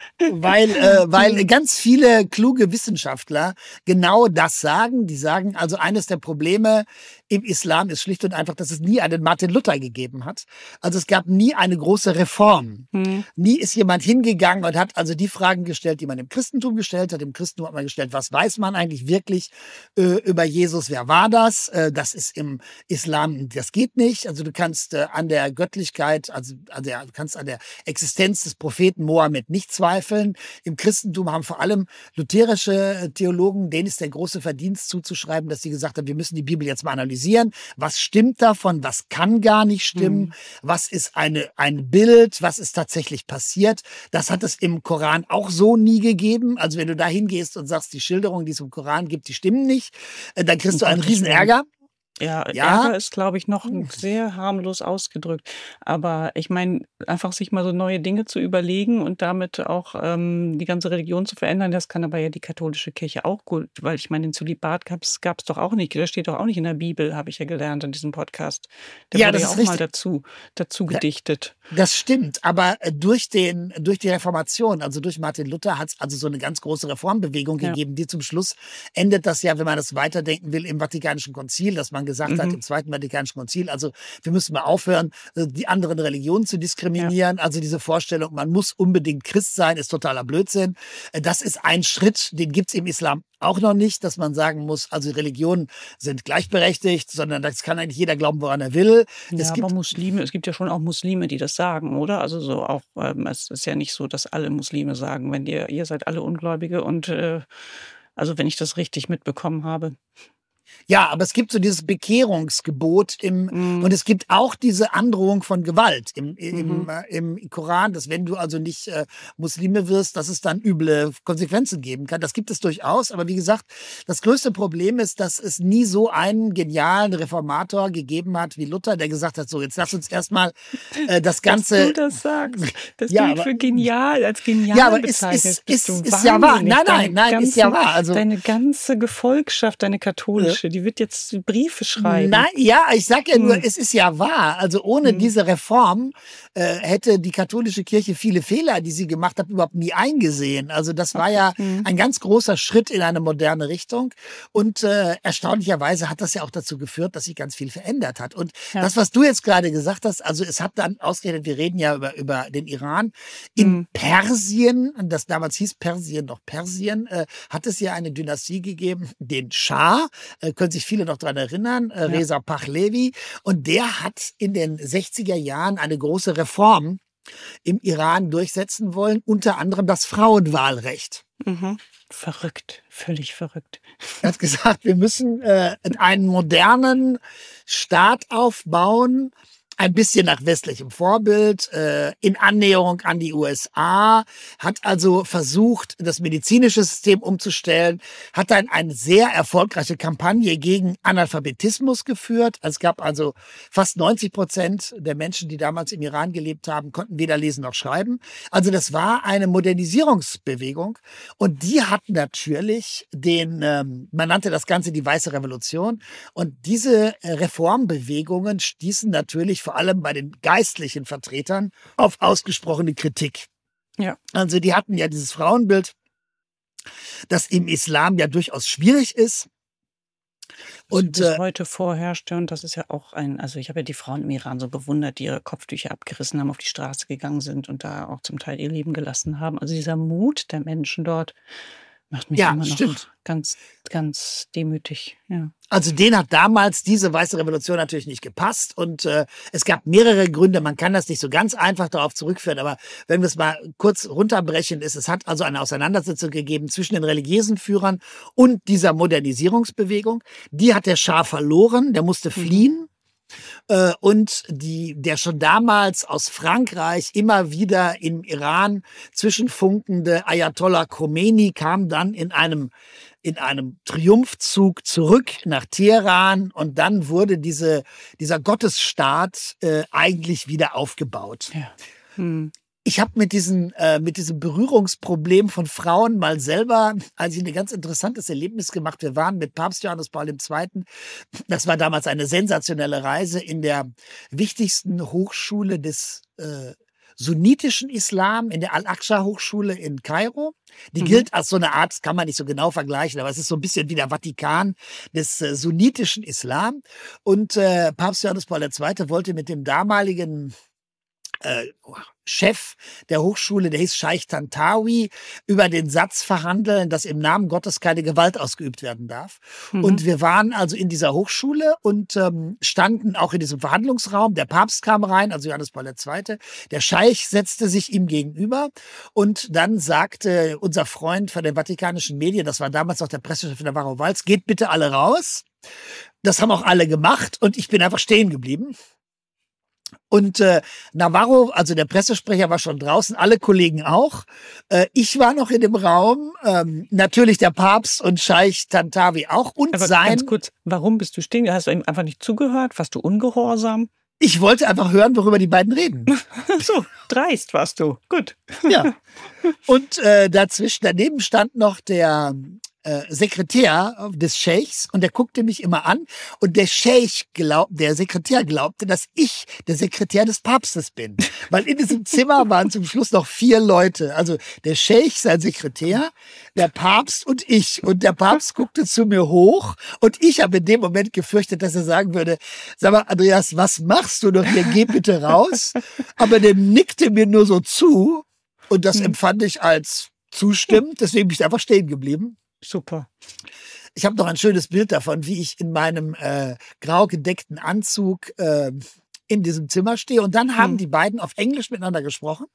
weil ganz viele kluge Wissenschaftler genau das sagen. Die sagen, also eines der Probleme im Islam ist schlicht und einfach, dass es nie einen Martin Luther gegeben hat. Also es gab nie eine große Reform. Hm. Nie ist jemand hingegangen und hat also die Fragen gestellt, die man im Christentum gestellt hat. Im Christentum hat man gestellt, was weiß man eigentlich wirklich über Jesus? Wer war das? Das ist im Islam, das geht nicht. Also du kannst an der Göttlichkeit, du kannst an der Existenz des Propheten Mohammed nicht zweifeln. Im Christentum haben vor allem lutherische Theologen, denen ist der große Verdienst zuzuschreiben, dass sie gesagt haben, wir müssen die Bibel jetzt mal analysieren. Was stimmt davon? Was kann gar nicht stimmen? Was ist ein Bild? Was ist tatsächlich passiert? Das hat es im Koran auch so nie gegeben. Also wenn du da hingehst und sagst, die Schilderungen, die es im Koran gibt, die stimmen nicht, dann kriegst du einen riesen Ärger. Ja, Ja, Ärger ist, glaube ich, noch sehr harmlos ausgedrückt. Aber ich meine, einfach sich mal so neue Dinge zu überlegen und damit auch die ganze Religion zu verändern, das kann aber ja die katholische Kirche auch gut, weil ich meine, den Zölibat gab's doch auch nicht. Der steht doch auch nicht in der Bibel, habe ich ja gelernt in diesem Podcast. Der ja, wurde das ja ist auch mal richtig. dazu gedichtet. Das stimmt, aber durch die Reformation, also durch Martin Luther, hat es also so eine ganz große Reformbewegung Ja. gegeben, die zum Schluss endet das ja, wenn man das weiterdenken will, im Vatikanischen Konzil, dass man gesagt hat, im Zweiten Vatikanischen Konzil, also wir müssen mal aufhören, die anderen Religionen zu diskriminieren. Also diese Vorstellung, man muss unbedingt Christ sein, ist totaler Blödsinn. Das ist ein Schritt, den gibt's im Islam auch noch nicht, dass man sagen muss, also Religionen sind gleichberechtigt, sondern das kann eigentlich jeder glauben, woran er will. Ja, Es aber gibt es gibt ja schon auch Muslime, die das sagen, oder? Also so auch, es ist ja nicht so, dass alle Muslime sagen, wenn ihr seid alle Ungläubige und also wenn ich das richtig mitbekommen habe. Ja, aber es gibt so dieses Bekehrungsgebot und es gibt auch diese Androhung von Gewalt im Koran, dass wenn du also nicht Muslime wirst, dass es dann üble Konsequenzen geben kann. Das gibt es durchaus. Aber wie gesagt, das größte Problem ist, dass es nie so einen genialen Reformator gegeben hat wie Luther, der gesagt hat, so jetzt lass uns erstmal das Dass Ganze. du das sagst, dass Ja, du ihn aber für genial, als genial ja, aber bezeichnest, bist du ist ja wahr. wahnsinnig. Nein, ist ja wahr. Also Deine ganze Gefolgschaft, deine katholische, die wird jetzt Briefe schreiben. nein, ja, ich sag ja nur, es ist ja wahr. Also ohne diese Reform hätte die katholische Kirche viele Fehler, die sie gemacht hat, überhaupt nie eingesehen. Also das war ja ein ganz großer Schritt in eine moderne Richtung. Und erstaunlicherweise hat das ja auch dazu geführt, dass sich ganz viel verändert hat. Und das, was du jetzt gerade gesagt hast, also es hat dann ausgerechnet, wir reden ja über den Iran, in Persien, das damals hieß Persien noch Persien, hat es ja eine Dynastie gegeben, den Schah, können sich viele noch dran erinnern, Reza Pahlavi. Und der hat in den 60er Jahren eine große Reform im Iran durchsetzen wollen, unter anderem das Frauenwahlrecht. Verrückt, völlig verrückt. Er hat gesagt, wir müssen einen modernen Staat aufbauen, ein bisschen nach westlichem Vorbild, in Annäherung an die USA, hat also versucht, das medizinische System umzustellen, hat dann eine sehr erfolgreiche Kampagne gegen Analphabetismus geführt. Es gab also fast 90% der Menschen, die damals im Iran gelebt haben, konnten weder lesen noch schreiben. Also das war eine Modernisierungsbewegung und die hat natürlich man nannte das Ganze die Weiße Revolution und diese Reformbewegungen stießen natürlich vor allem bei den geistlichen Vertretern auf ausgesprochene Kritik. Ja. Also die hatten ja dieses Frauenbild, das im Islam ja durchaus schwierig ist. Und bis heute vorherrschte und das ist ja auch also ich habe ja die Frauen im Iran so bewundert, die ihre Kopftücher abgerissen haben, auf die Straße gegangen sind und da auch zum Teil ihr Leben gelassen haben. Also dieser Mut der Menschen dort, Macht mich Ja, immer noch stimmt. ganz, ganz demütig. Ja. Also denen hat damals diese weiße Revolution natürlich nicht gepasst und es gab mehrere Gründe. Man kann das nicht so ganz einfach darauf zurückführen, aber wenn wir es mal kurz runterbrechen, es hat also eine Auseinandersetzung gegeben zwischen den religiösen Führern und dieser Modernisierungsbewegung. Die hat der Schah verloren, der musste fliehen. Und der schon damals aus Frankreich immer wieder im Iran zwischenfunkende Ayatollah Khomeini kam dann in einem Triumphzug zurück nach Teheran und dann wurde dieser Gottesstaat eigentlich wieder aufgebaut. Ja. Hm. Ich habe mit diesem Berührungsproblem von Frauen mal selber ein ganz interessantes Erlebnis gemacht. Wir waren mit Papst Johannes Paul II. Das war damals eine sensationelle Reise in der wichtigsten Hochschule des sunnitischen Islam, in der Al-Aqsa-Hochschule in Kairo. Die gilt als so eine Art, das kann man nicht so genau vergleichen, aber es ist so ein bisschen wie der Vatikan des sunnitischen Islam. Und Papst Johannes Paul II. Wollte mit dem damaligen Chef der Hochschule, der hieß Scheich Tantawi, über den Satz verhandeln, dass im Namen Gottes keine Gewalt ausgeübt werden darf. Und wir waren also in dieser Hochschule und standen auch in diesem Verhandlungsraum. Der Papst kam rein, also Johannes Paul II. Der Scheich setzte sich ihm gegenüber und dann sagte unser Freund von den vatikanischen Medien, das war damals auch der Pressechef Navarro Valls, geht bitte alle raus. Das haben auch alle gemacht und ich bin einfach stehen geblieben. Und Navarro, also der Pressesprecher, war schon draußen, alle Kollegen auch. Ich war noch in dem Raum, natürlich der Papst und Scheich Tantawi auch. Und Aber ganz kurz, warum bist du stehen? Hast du ihm einfach nicht zugehört? Warst du ungehorsam? Ich wollte einfach hören, worüber die beiden reden. So, dreist warst du. Gut. Ja. Und daneben stand noch der Sekretär des Scheichs und der guckte mich immer an und der Sekretär glaubte, dass ich der Sekretär des Papstes bin. Weil in diesem Zimmer waren zum Schluss noch 4 Leute. Also der Scheich, sein Sekretär, der Papst und ich. Und der Papst guckte zu mir hoch und ich habe in dem Moment gefürchtet, dass er sagen würde, sag mal, Andreas, was machst du doch hier? Geh bitte raus. Aber der nickte mir nur so zu und das empfand ich als zustimmend. Deswegen bin ich einfach stehen geblieben. Super. Ich habe noch ein schönes Bild davon, wie ich in meinem grau gedeckten Anzug in diesem Zimmer stehe. Und dann haben die beiden auf Englisch miteinander gesprochen.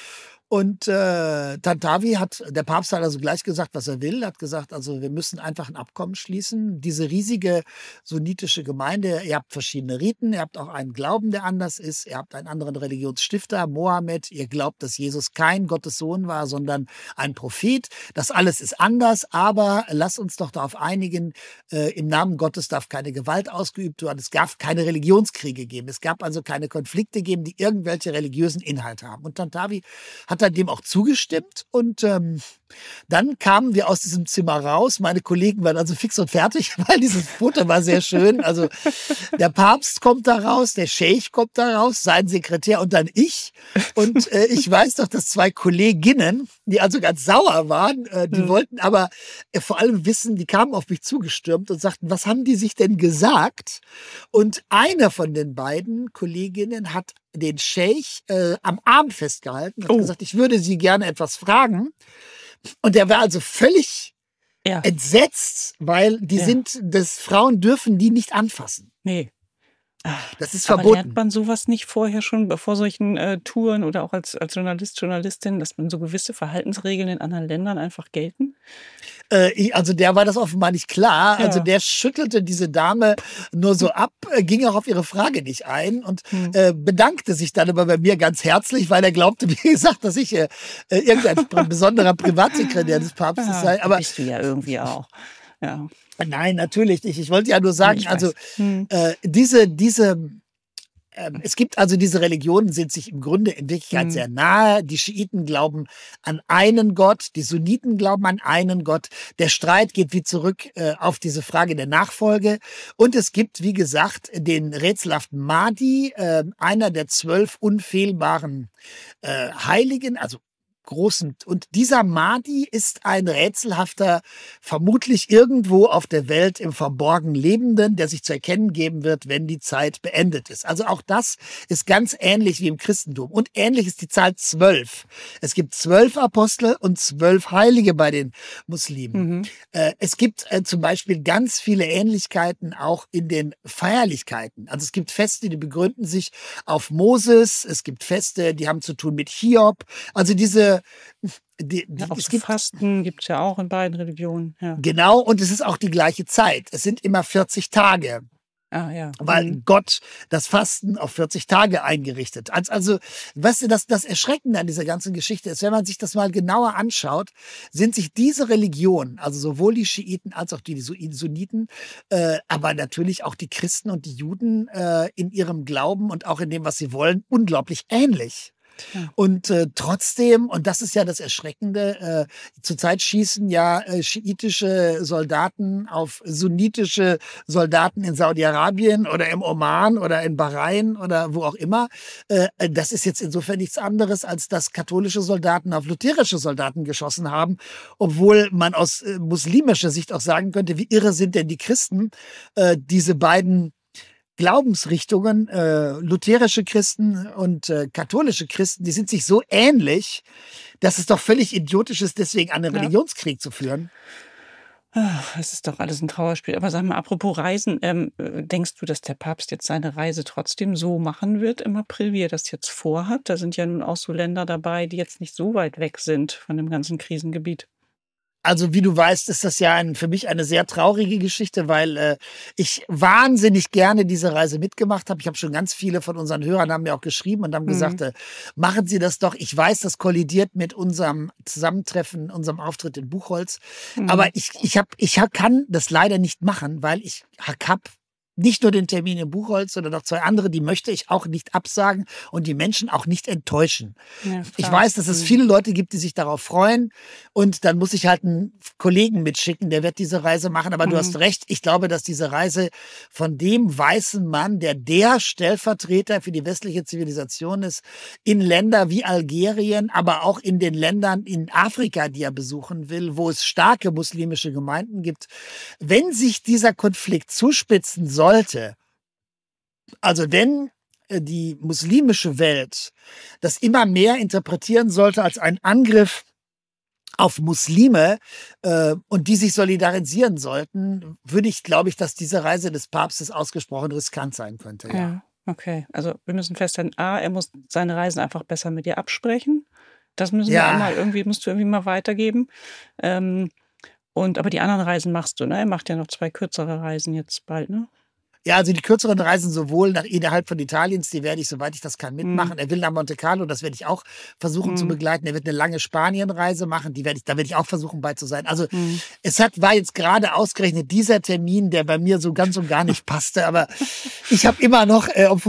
Und Tantawi der Papst hat also gleich gesagt, was er will. Er hat gesagt, also wir müssen einfach ein Abkommen schließen. Diese riesige sunnitische Gemeinde, ihr habt verschiedene Riten, ihr habt auch einen Glauben, der anders ist, ihr habt einen anderen Religionsstifter, Mohammed, ihr glaubt, dass Jesus kein Gottes Sohn war, sondern ein Prophet. Das alles ist anders, aber lasst uns doch darauf einigen, im Namen Gottes darf keine Gewalt ausgeübt werden, es darf keine Religionskriege geben, es gab also keine Konflikte geben, die irgendwelche religiösen Inhalte haben. Und Tantawi hat dann dem auch zugestimmt und dann kamen wir aus diesem Zimmer raus. Meine Kollegen waren also fix und fertig, weil dieses Foto war sehr schön. Also der Papst kommt da raus, der Scheich kommt da raus, sein Sekretär und dann ich. Und ich weiß doch, dass 2 Kolleginnen, die also ganz sauer waren, die wollten aber vor allem wissen, die kamen auf mich zugestürmt und sagten, was haben die sich denn gesagt? Und eine von den beiden Kolleginnen hat den Scheich am Arm festgehalten und hat gesagt, ich würde Sie gerne etwas fragen. Und der war also völlig entsetzt, weil Frauen dürfen die nicht anfassen. Nee. Das ist Aber verboten. lernt man sowas nicht vorher schon, bevor solchen Touren oder auch als Journalist, Journalistin, dass man so gewisse Verhaltensregeln in anderen Ländern einfach gelten? Also der war das offenbar nicht klar. Ja. Also der schüttelte diese Dame nur so ab, ging auch auf ihre Frage nicht ein und bedankte sich dann aber bei mir ganz herzlich, weil er glaubte, wie gesagt, dass ich irgendein besonderer Privatsekretär des Papstes sei. Aber bist du ja irgendwie auch. Ja. Nein, natürlich nicht. Ich wollte ja nur sagen, Ich also weiß. es gibt also diese Religionen, sind sich im Grunde in Wirklichkeit sehr nahe. Die Schiiten glauben an einen Gott, die Sunniten glauben an einen Gott. Der Streit geht wie zurück auf diese Frage der Nachfolge. Und es gibt, wie gesagt, den rätselhaften Mahdi, einer der 12 unfehlbaren Heiligen, also großen. Und dieser Mahdi ist ein rätselhafter, vermutlich irgendwo auf der Welt im Verborgenen Lebenden, der sich zu erkennen geben wird, wenn die Zeit beendet ist. Also auch das ist ganz ähnlich wie im Christentum. Und ähnlich ist die Zahl 12. Es gibt 12 Apostel und 12 Heilige bei den Muslimen. Es gibt zum Beispiel ganz viele Ähnlichkeiten auch in den Feierlichkeiten. Also es gibt Feste, die begründen sich auf Moses. Es gibt Feste, die haben zu tun mit Hiob. Also Auch so Fasten gibt es ja auch in beiden Religionen. Ja. Genau, und es ist auch die gleiche Zeit. Es sind immer 40 Tage. Ah, ja. Weil Gott das Fasten auf 40 Tage eingerichtet hat. Also, weißt du, das Erschreckende an dieser ganzen Geschichte ist, wenn man sich das mal genauer anschaut, sind sich diese Religionen, also sowohl die Schiiten als auch die Sunniten, aber natürlich auch die Christen und die Juden in ihrem Glauben und auch in dem, was sie wollen, unglaublich ähnlich. Ja. Und trotzdem, und das ist ja das Erschreckende, zurzeit schießen ja schiitische Soldaten auf sunnitische Soldaten in Saudi-Arabien oder im Oman oder in Bahrain oder wo auch immer. Das ist jetzt insofern nichts anderes, als dass katholische Soldaten auf lutherische Soldaten geschossen haben, obwohl man aus muslimischer Sicht auch sagen könnte, wie irre sind denn die Christen, diese beiden Glaubensrichtungen, lutherische Christen und katholische Christen, die sind sich so ähnlich, dass es doch völlig idiotisch ist, deswegen einen Religionskrieg zu führen. Es ist doch alles ein Trauerspiel. Aber sag mal, apropos Reisen, denkst du, dass der Papst jetzt seine Reise trotzdem so machen wird im April, wie er das jetzt vorhat? Da sind ja nun auch so Länder dabei, die jetzt nicht so weit weg sind von dem ganzen Krisengebiet. Also wie du weißt, ist das ja für mich eine sehr traurige Geschichte, weil ich wahnsinnig gerne diese Reise mitgemacht habe. Ich habe schon ganz viele von unseren Hörern haben mir auch geschrieben und haben gesagt, machen Sie das doch. Ich weiß, das kollidiert mit unserem Zusammentreffen, unserem Auftritt in Buchholz. Aber ich kann das leider nicht machen, weil ich habe nicht nur den Termin in Buchholz, sondern noch 2 andere, die möchte ich auch nicht absagen und die Menschen auch nicht enttäuschen. Ja, ich weiß, dass es viele Leute gibt, die sich darauf freuen und dann muss ich halt einen Kollegen mitschicken, der wird diese Reise machen, aber du hast recht, ich glaube, dass diese Reise von dem weißen Mann, der Stellvertreter für die westliche Zivilisation ist, in Länder wie Algerien, aber auch in den Ländern in Afrika, die er besuchen will, wo es starke muslimische Gemeinden gibt, wenn sich dieser Konflikt zuspitzen soll, also wenn die muslimische Welt das immer mehr interpretieren sollte als einen Angriff auf Muslime und die sich solidarisieren sollten, glaube ich, dass diese Reise des Papstes ausgesprochen riskant sein könnte. Ja, okay. Also wir müssen feststellen, er muss seine Reisen einfach besser mit dir absprechen. Das müssen wir musst du irgendwie mal weitergeben. Aber die anderen Reisen machst du, ne? Er macht ja noch 2 kürzere Reisen jetzt bald, ne? Ja, also die kürzeren Reisen sowohl innerhalb von Italiens, die werde ich, soweit ich das kann, mitmachen. Er will nach Monte Carlo, das werde ich auch versuchen zu begleiten. Er wird eine lange Spanienreise machen, da werde ich auch versuchen bei zu sein. Also war jetzt gerade ausgerechnet dieser Termin, der bei mir so ganz und gar nicht passte. Aber ich habe immer noch,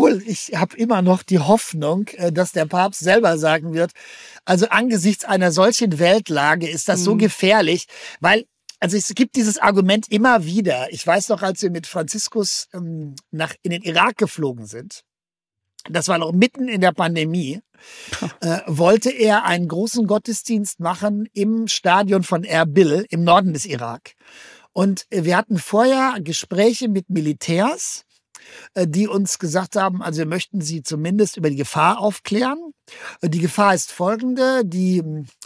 die Hoffnung, dass der Papst selber sagen wird, also angesichts einer solchen Weltlage ist das so gefährlich, weil also es gibt dieses Argument immer wieder. Ich weiß noch, als wir mit Franziskus in den Irak geflogen sind, das war noch mitten in der Pandemie, wollte er einen großen Gottesdienst machen im Stadion von Erbil im Norden des Irak. Und wir hatten vorher Gespräche mit Militärs, die uns gesagt haben, also wir möchten sie zumindest über die Gefahr aufklären. Die Gefahr ist folgende, die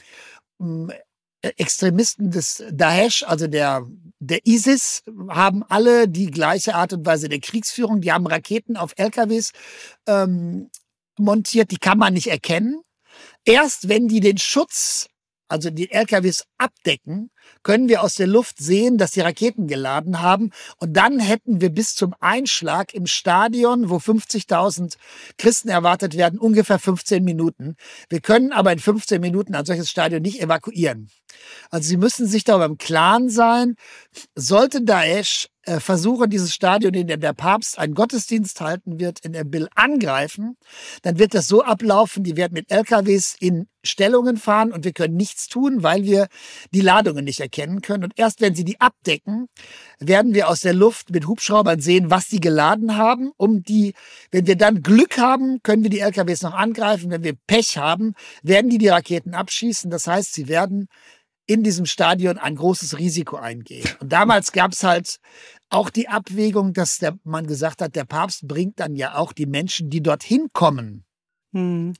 Extremisten des Daesh, also der ISIS, haben alle die gleiche Art und Weise der Kriegsführung. Die haben Raketen auf LKWs montiert, die kann man nicht erkennen. Erst wenn die den Schutz, also die LKWs abdecken, können wir aus der Luft sehen, dass die Raketen geladen haben. Und dann hätten wir bis zum Einschlag im Stadion, wo 50.000 Christen erwartet werden, ungefähr 15 Minuten. Wir können aber in 15 Minuten ein solches Stadion nicht evakuieren. Also Sie müssen sich darüber im Klaren sein, sollte Daesh versuchen, dieses Stadion, in dem der Papst einen Gottesdienst halten wird, in Erbil angreifen, dann wird das so ablaufen, die werden mit LKWs in Stellungen fahren und wir können nichts tun, weil wir die Ladungen nicht nicht erkennen können. Und erst wenn sie die abdecken, werden wir aus der Luft mit Hubschraubern sehen, was sie geladen haben. Wenn wir dann Glück haben, können wir die LKWs noch angreifen. Wenn wir Pech haben, werden die Raketen abschießen. Das heißt, sie werden in diesem Stadion ein großes Risiko eingehen. Und damals gab es halt auch die Abwägung, dass man gesagt hat, der Papst bringt dann ja auch die Menschen, die dorthin kommen, in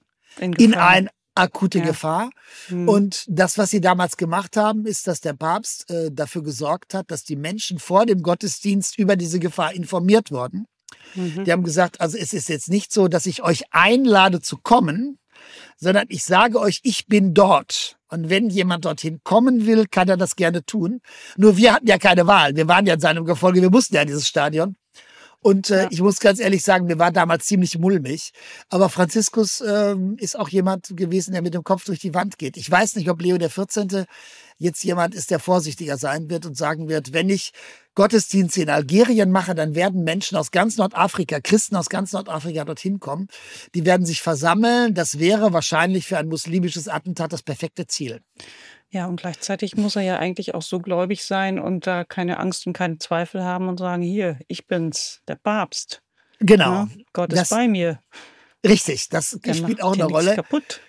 eine akute Gefahr. Und das, was sie damals gemacht haben, ist, dass der Papst dafür gesorgt hat, dass die Menschen vor dem Gottesdienst über diese Gefahr informiert wurden. Die haben gesagt, also es ist jetzt nicht so, dass ich euch einlade zu kommen, sondern ich sage euch, ich bin dort. Und wenn jemand dorthin kommen will, kann er das gerne tun. Nur wir hatten ja keine Wahl. Wir waren ja in seinem Gefolge, wir mussten ja in dieses Stadion. Und ich muss ganz ehrlich sagen, mir war damals ziemlich mulmig. Aber Franziskus ist auch jemand gewesen, der mit dem Kopf durch die Wand geht. Ich weiß nicht, ob Leo XIV. Jetzt jemand ist, der vorsichtiger sein wird und sagen wird, wenn ich Gottesdienste in Algerien mache, dann werden Menschen aus ganz Nordafrika, Christen aus ganz Nordafrika dorthin kommen. Die werden sich versammeln. Das wäre wahrscheinlich für ein muslimisches Attentat das perfekte Ziel. Ja, und gleichzeitig muss er ja eigentlich auch so gläubig sein und da keine Angst und keine Zweifel haben und sagen, hier, ich bin's, der Papst. Genau. Ja, Gott ist bei mir. Richtig, das spielt auch eine Rolle. Kaputt.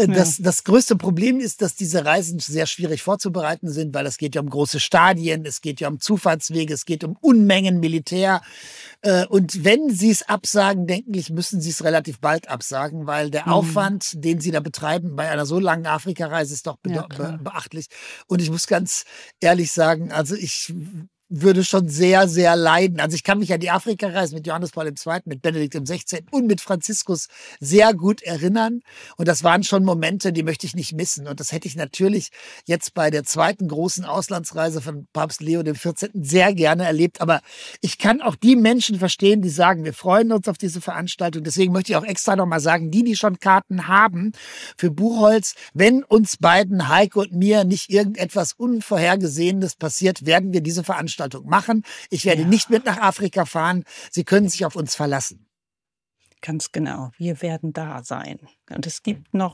Das größte Problem ist, dass diese Reisen sehr schwierig vorzubereiten sind, weil es geht ja um große Stadien, es geht ja um Zufahrtswege, es geht um Unmengen Militär. Und wenn sie es absagen, denke ich, müssen sie es relativ bald absagen, weil der Aufwand, den sie da betreiben bei einer so langen Afrikareise, ist doch beachtlich. Und ich muss ganz ehrlich sagen, also ich würde schon sehr, sehr leiden. Also ich kann mich an die Afrikareise mit Johannes Paul II., mit Benedikt XVI. Und mit Franziskus sehr gut erinnern. Und das waren schon Momente, die möchte ich nicht missen. Und das hätte ich natürlich jetzt bei der zweiten großen Auslandsreise von Papst Leo XIV. Sehr gerne erlebt. Aber ich kann auch die Menschen verstehen, die sagen, wir freuen uns auf diese Veranstaltung. Deswegen möchte ich auch extra nochmal sagen, die schon Karten haben für Buchholz, wenn uns beiden, Heike und mir, nicht irgendetwas Unvorhergesehenes passiert, werden wir diese Veranstaltung machen. Ich werde nicht mit nach Afrika fahren. Sie können sich auf uns verlassen. Ganz genau. Wir werden da sein. Und es gibt noch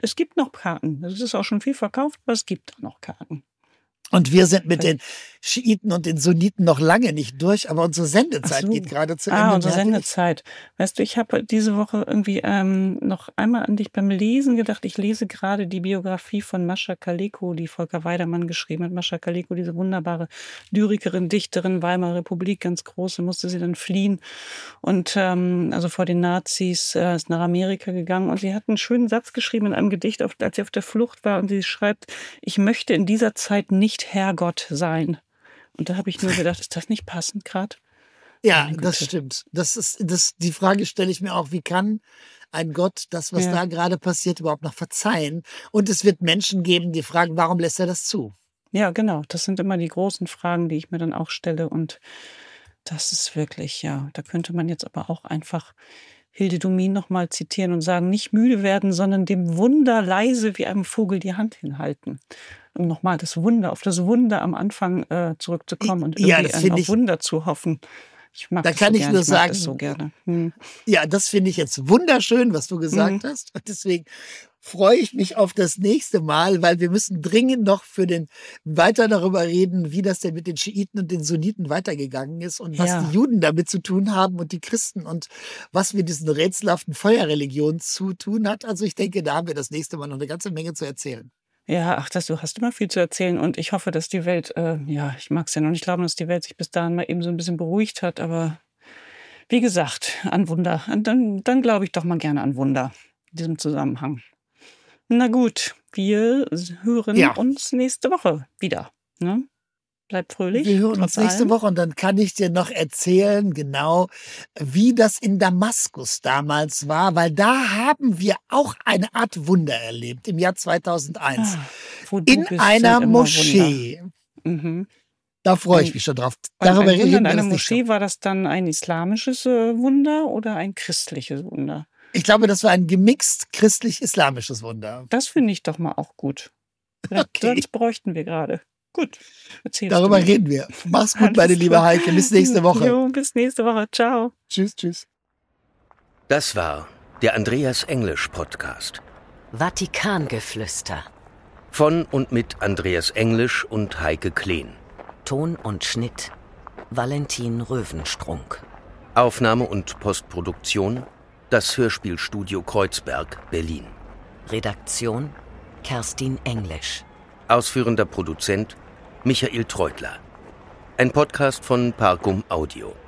Karten. Es ist auch schon viel verkauft, aber es gibt auch noch Karten. Und wir sind mit den Schiiten und den Sunniten noch lange nicht durch, aber unsere Sendezeit geht gerade zu Ende. Unsere Sendezeit. Weißt du, ich habe diese Woche irgendwie noch einmal an dich beim Lesen gedacht. Ich lese gerade die Biografie von Mascha Kaleko, die Volker Weidermann geschrieben hat. Mascha Kaleko, diese wunderbare Lyrikerin, Dichterin, Weimarer Republik, ganz große, musste sie dann fliehen und also vor den Nazis, ist nach Amerika gegangen. Und sie hat einen schönen Satz geschrieben in einem Gedicht, als sie auf der Flucht war. Und sie schreibt, ich möchte in dieser Zeit nicht Herrgott sein. Und da habe ich nur gedacht, ist das nicht passend gerade? Ja, das stimmt. Die Frage stelle ich mir auch, wie kann ein Gott das, was da gerade passiert, überhaupt noch verzeihen? Und es wird Menschen geben, die fragen, warum lässt er das zu? Ja, genau. Das sind immer die großen Fragen, die ich mir dann auch stelle. Und das ist wirklich, da könnte man jetzt aber auch einfach Hilde Domin noch mal zitieren und sagen, nicht müde werden, sondern dem Wunder leise wie einem Vogel die Hand hinhalten. Um nochmal auf das Wunder am Anfang zurückzukommen und irgendwie auf Wunder zu hoffen. Ich mag das kann so ich gerne. nur sagen, das so gerne. Ja, das finde ich jetzt wunderschön, was du gesagt hast. Und deswegen freue ich mich auf das nächste Mal, weil wir müssen dringend noch weiter darüber reden, wie das denn mit den Schiiten und den Sunniten weitergegangen ist und was die Juden damit zu tun haben und die Christen und was mit diesen rätselhaften Feuerreligionen zu tun hat. Also ich denke, da haben wir das nächste Mal noch eine ganze Menge zu erzählen. Ja, du hast immer viel zu erzählen und ich hoffe, dass die Welt, ich mag es ja noch nicht glauben, dass die Welt sich bis dahin mal eben so ein bisschen beruhigt hat, aber wie gesagt, an Wunder, dann glaube ich doch mal gerne an Wunder in diesem Zusammenhang. Na gut, wir hören uns nächste Woche wieder. Ne? Bleibt fröhlich. Wir hören uns nächste Woche und dann kann ich dir noch erzählen, genau, wie das in Damaskus damals war, weil da haben wir auch eine Art Wunder erlebt im Jahr 2001. In einer Moschee. Da freue ich mich schon drauf. Darüber reden wir in einer Moschee, war das dann ein islamisches Wunder oder ein christliches Wunder? Ich glaube, das war ein gemixt christlich-islamisches Wunder. Das finde ich doch mal auch gut. Okay. Sonst bräuchten wir gerade. Gut. Darüber reden wir. Mach's gut, meine liebe Heike. Bis nächste Woche. Jo, bis nächste Woche. Ciao. Tschüss. Das war der Andreas Englisch Podcast. Vatikangeflüster. Von und mit Andreas Englisch und Heike Kleen. Ton und Schnitt Valentin Röwenstrunk. Aufnahme und Postproduktion das Hörspielstudio Kreuzberg, Berlin. Redaktion Kerstin Englisch. Ausführender Produzent Michael Treutler. Ein Podcast von Parcum Audio.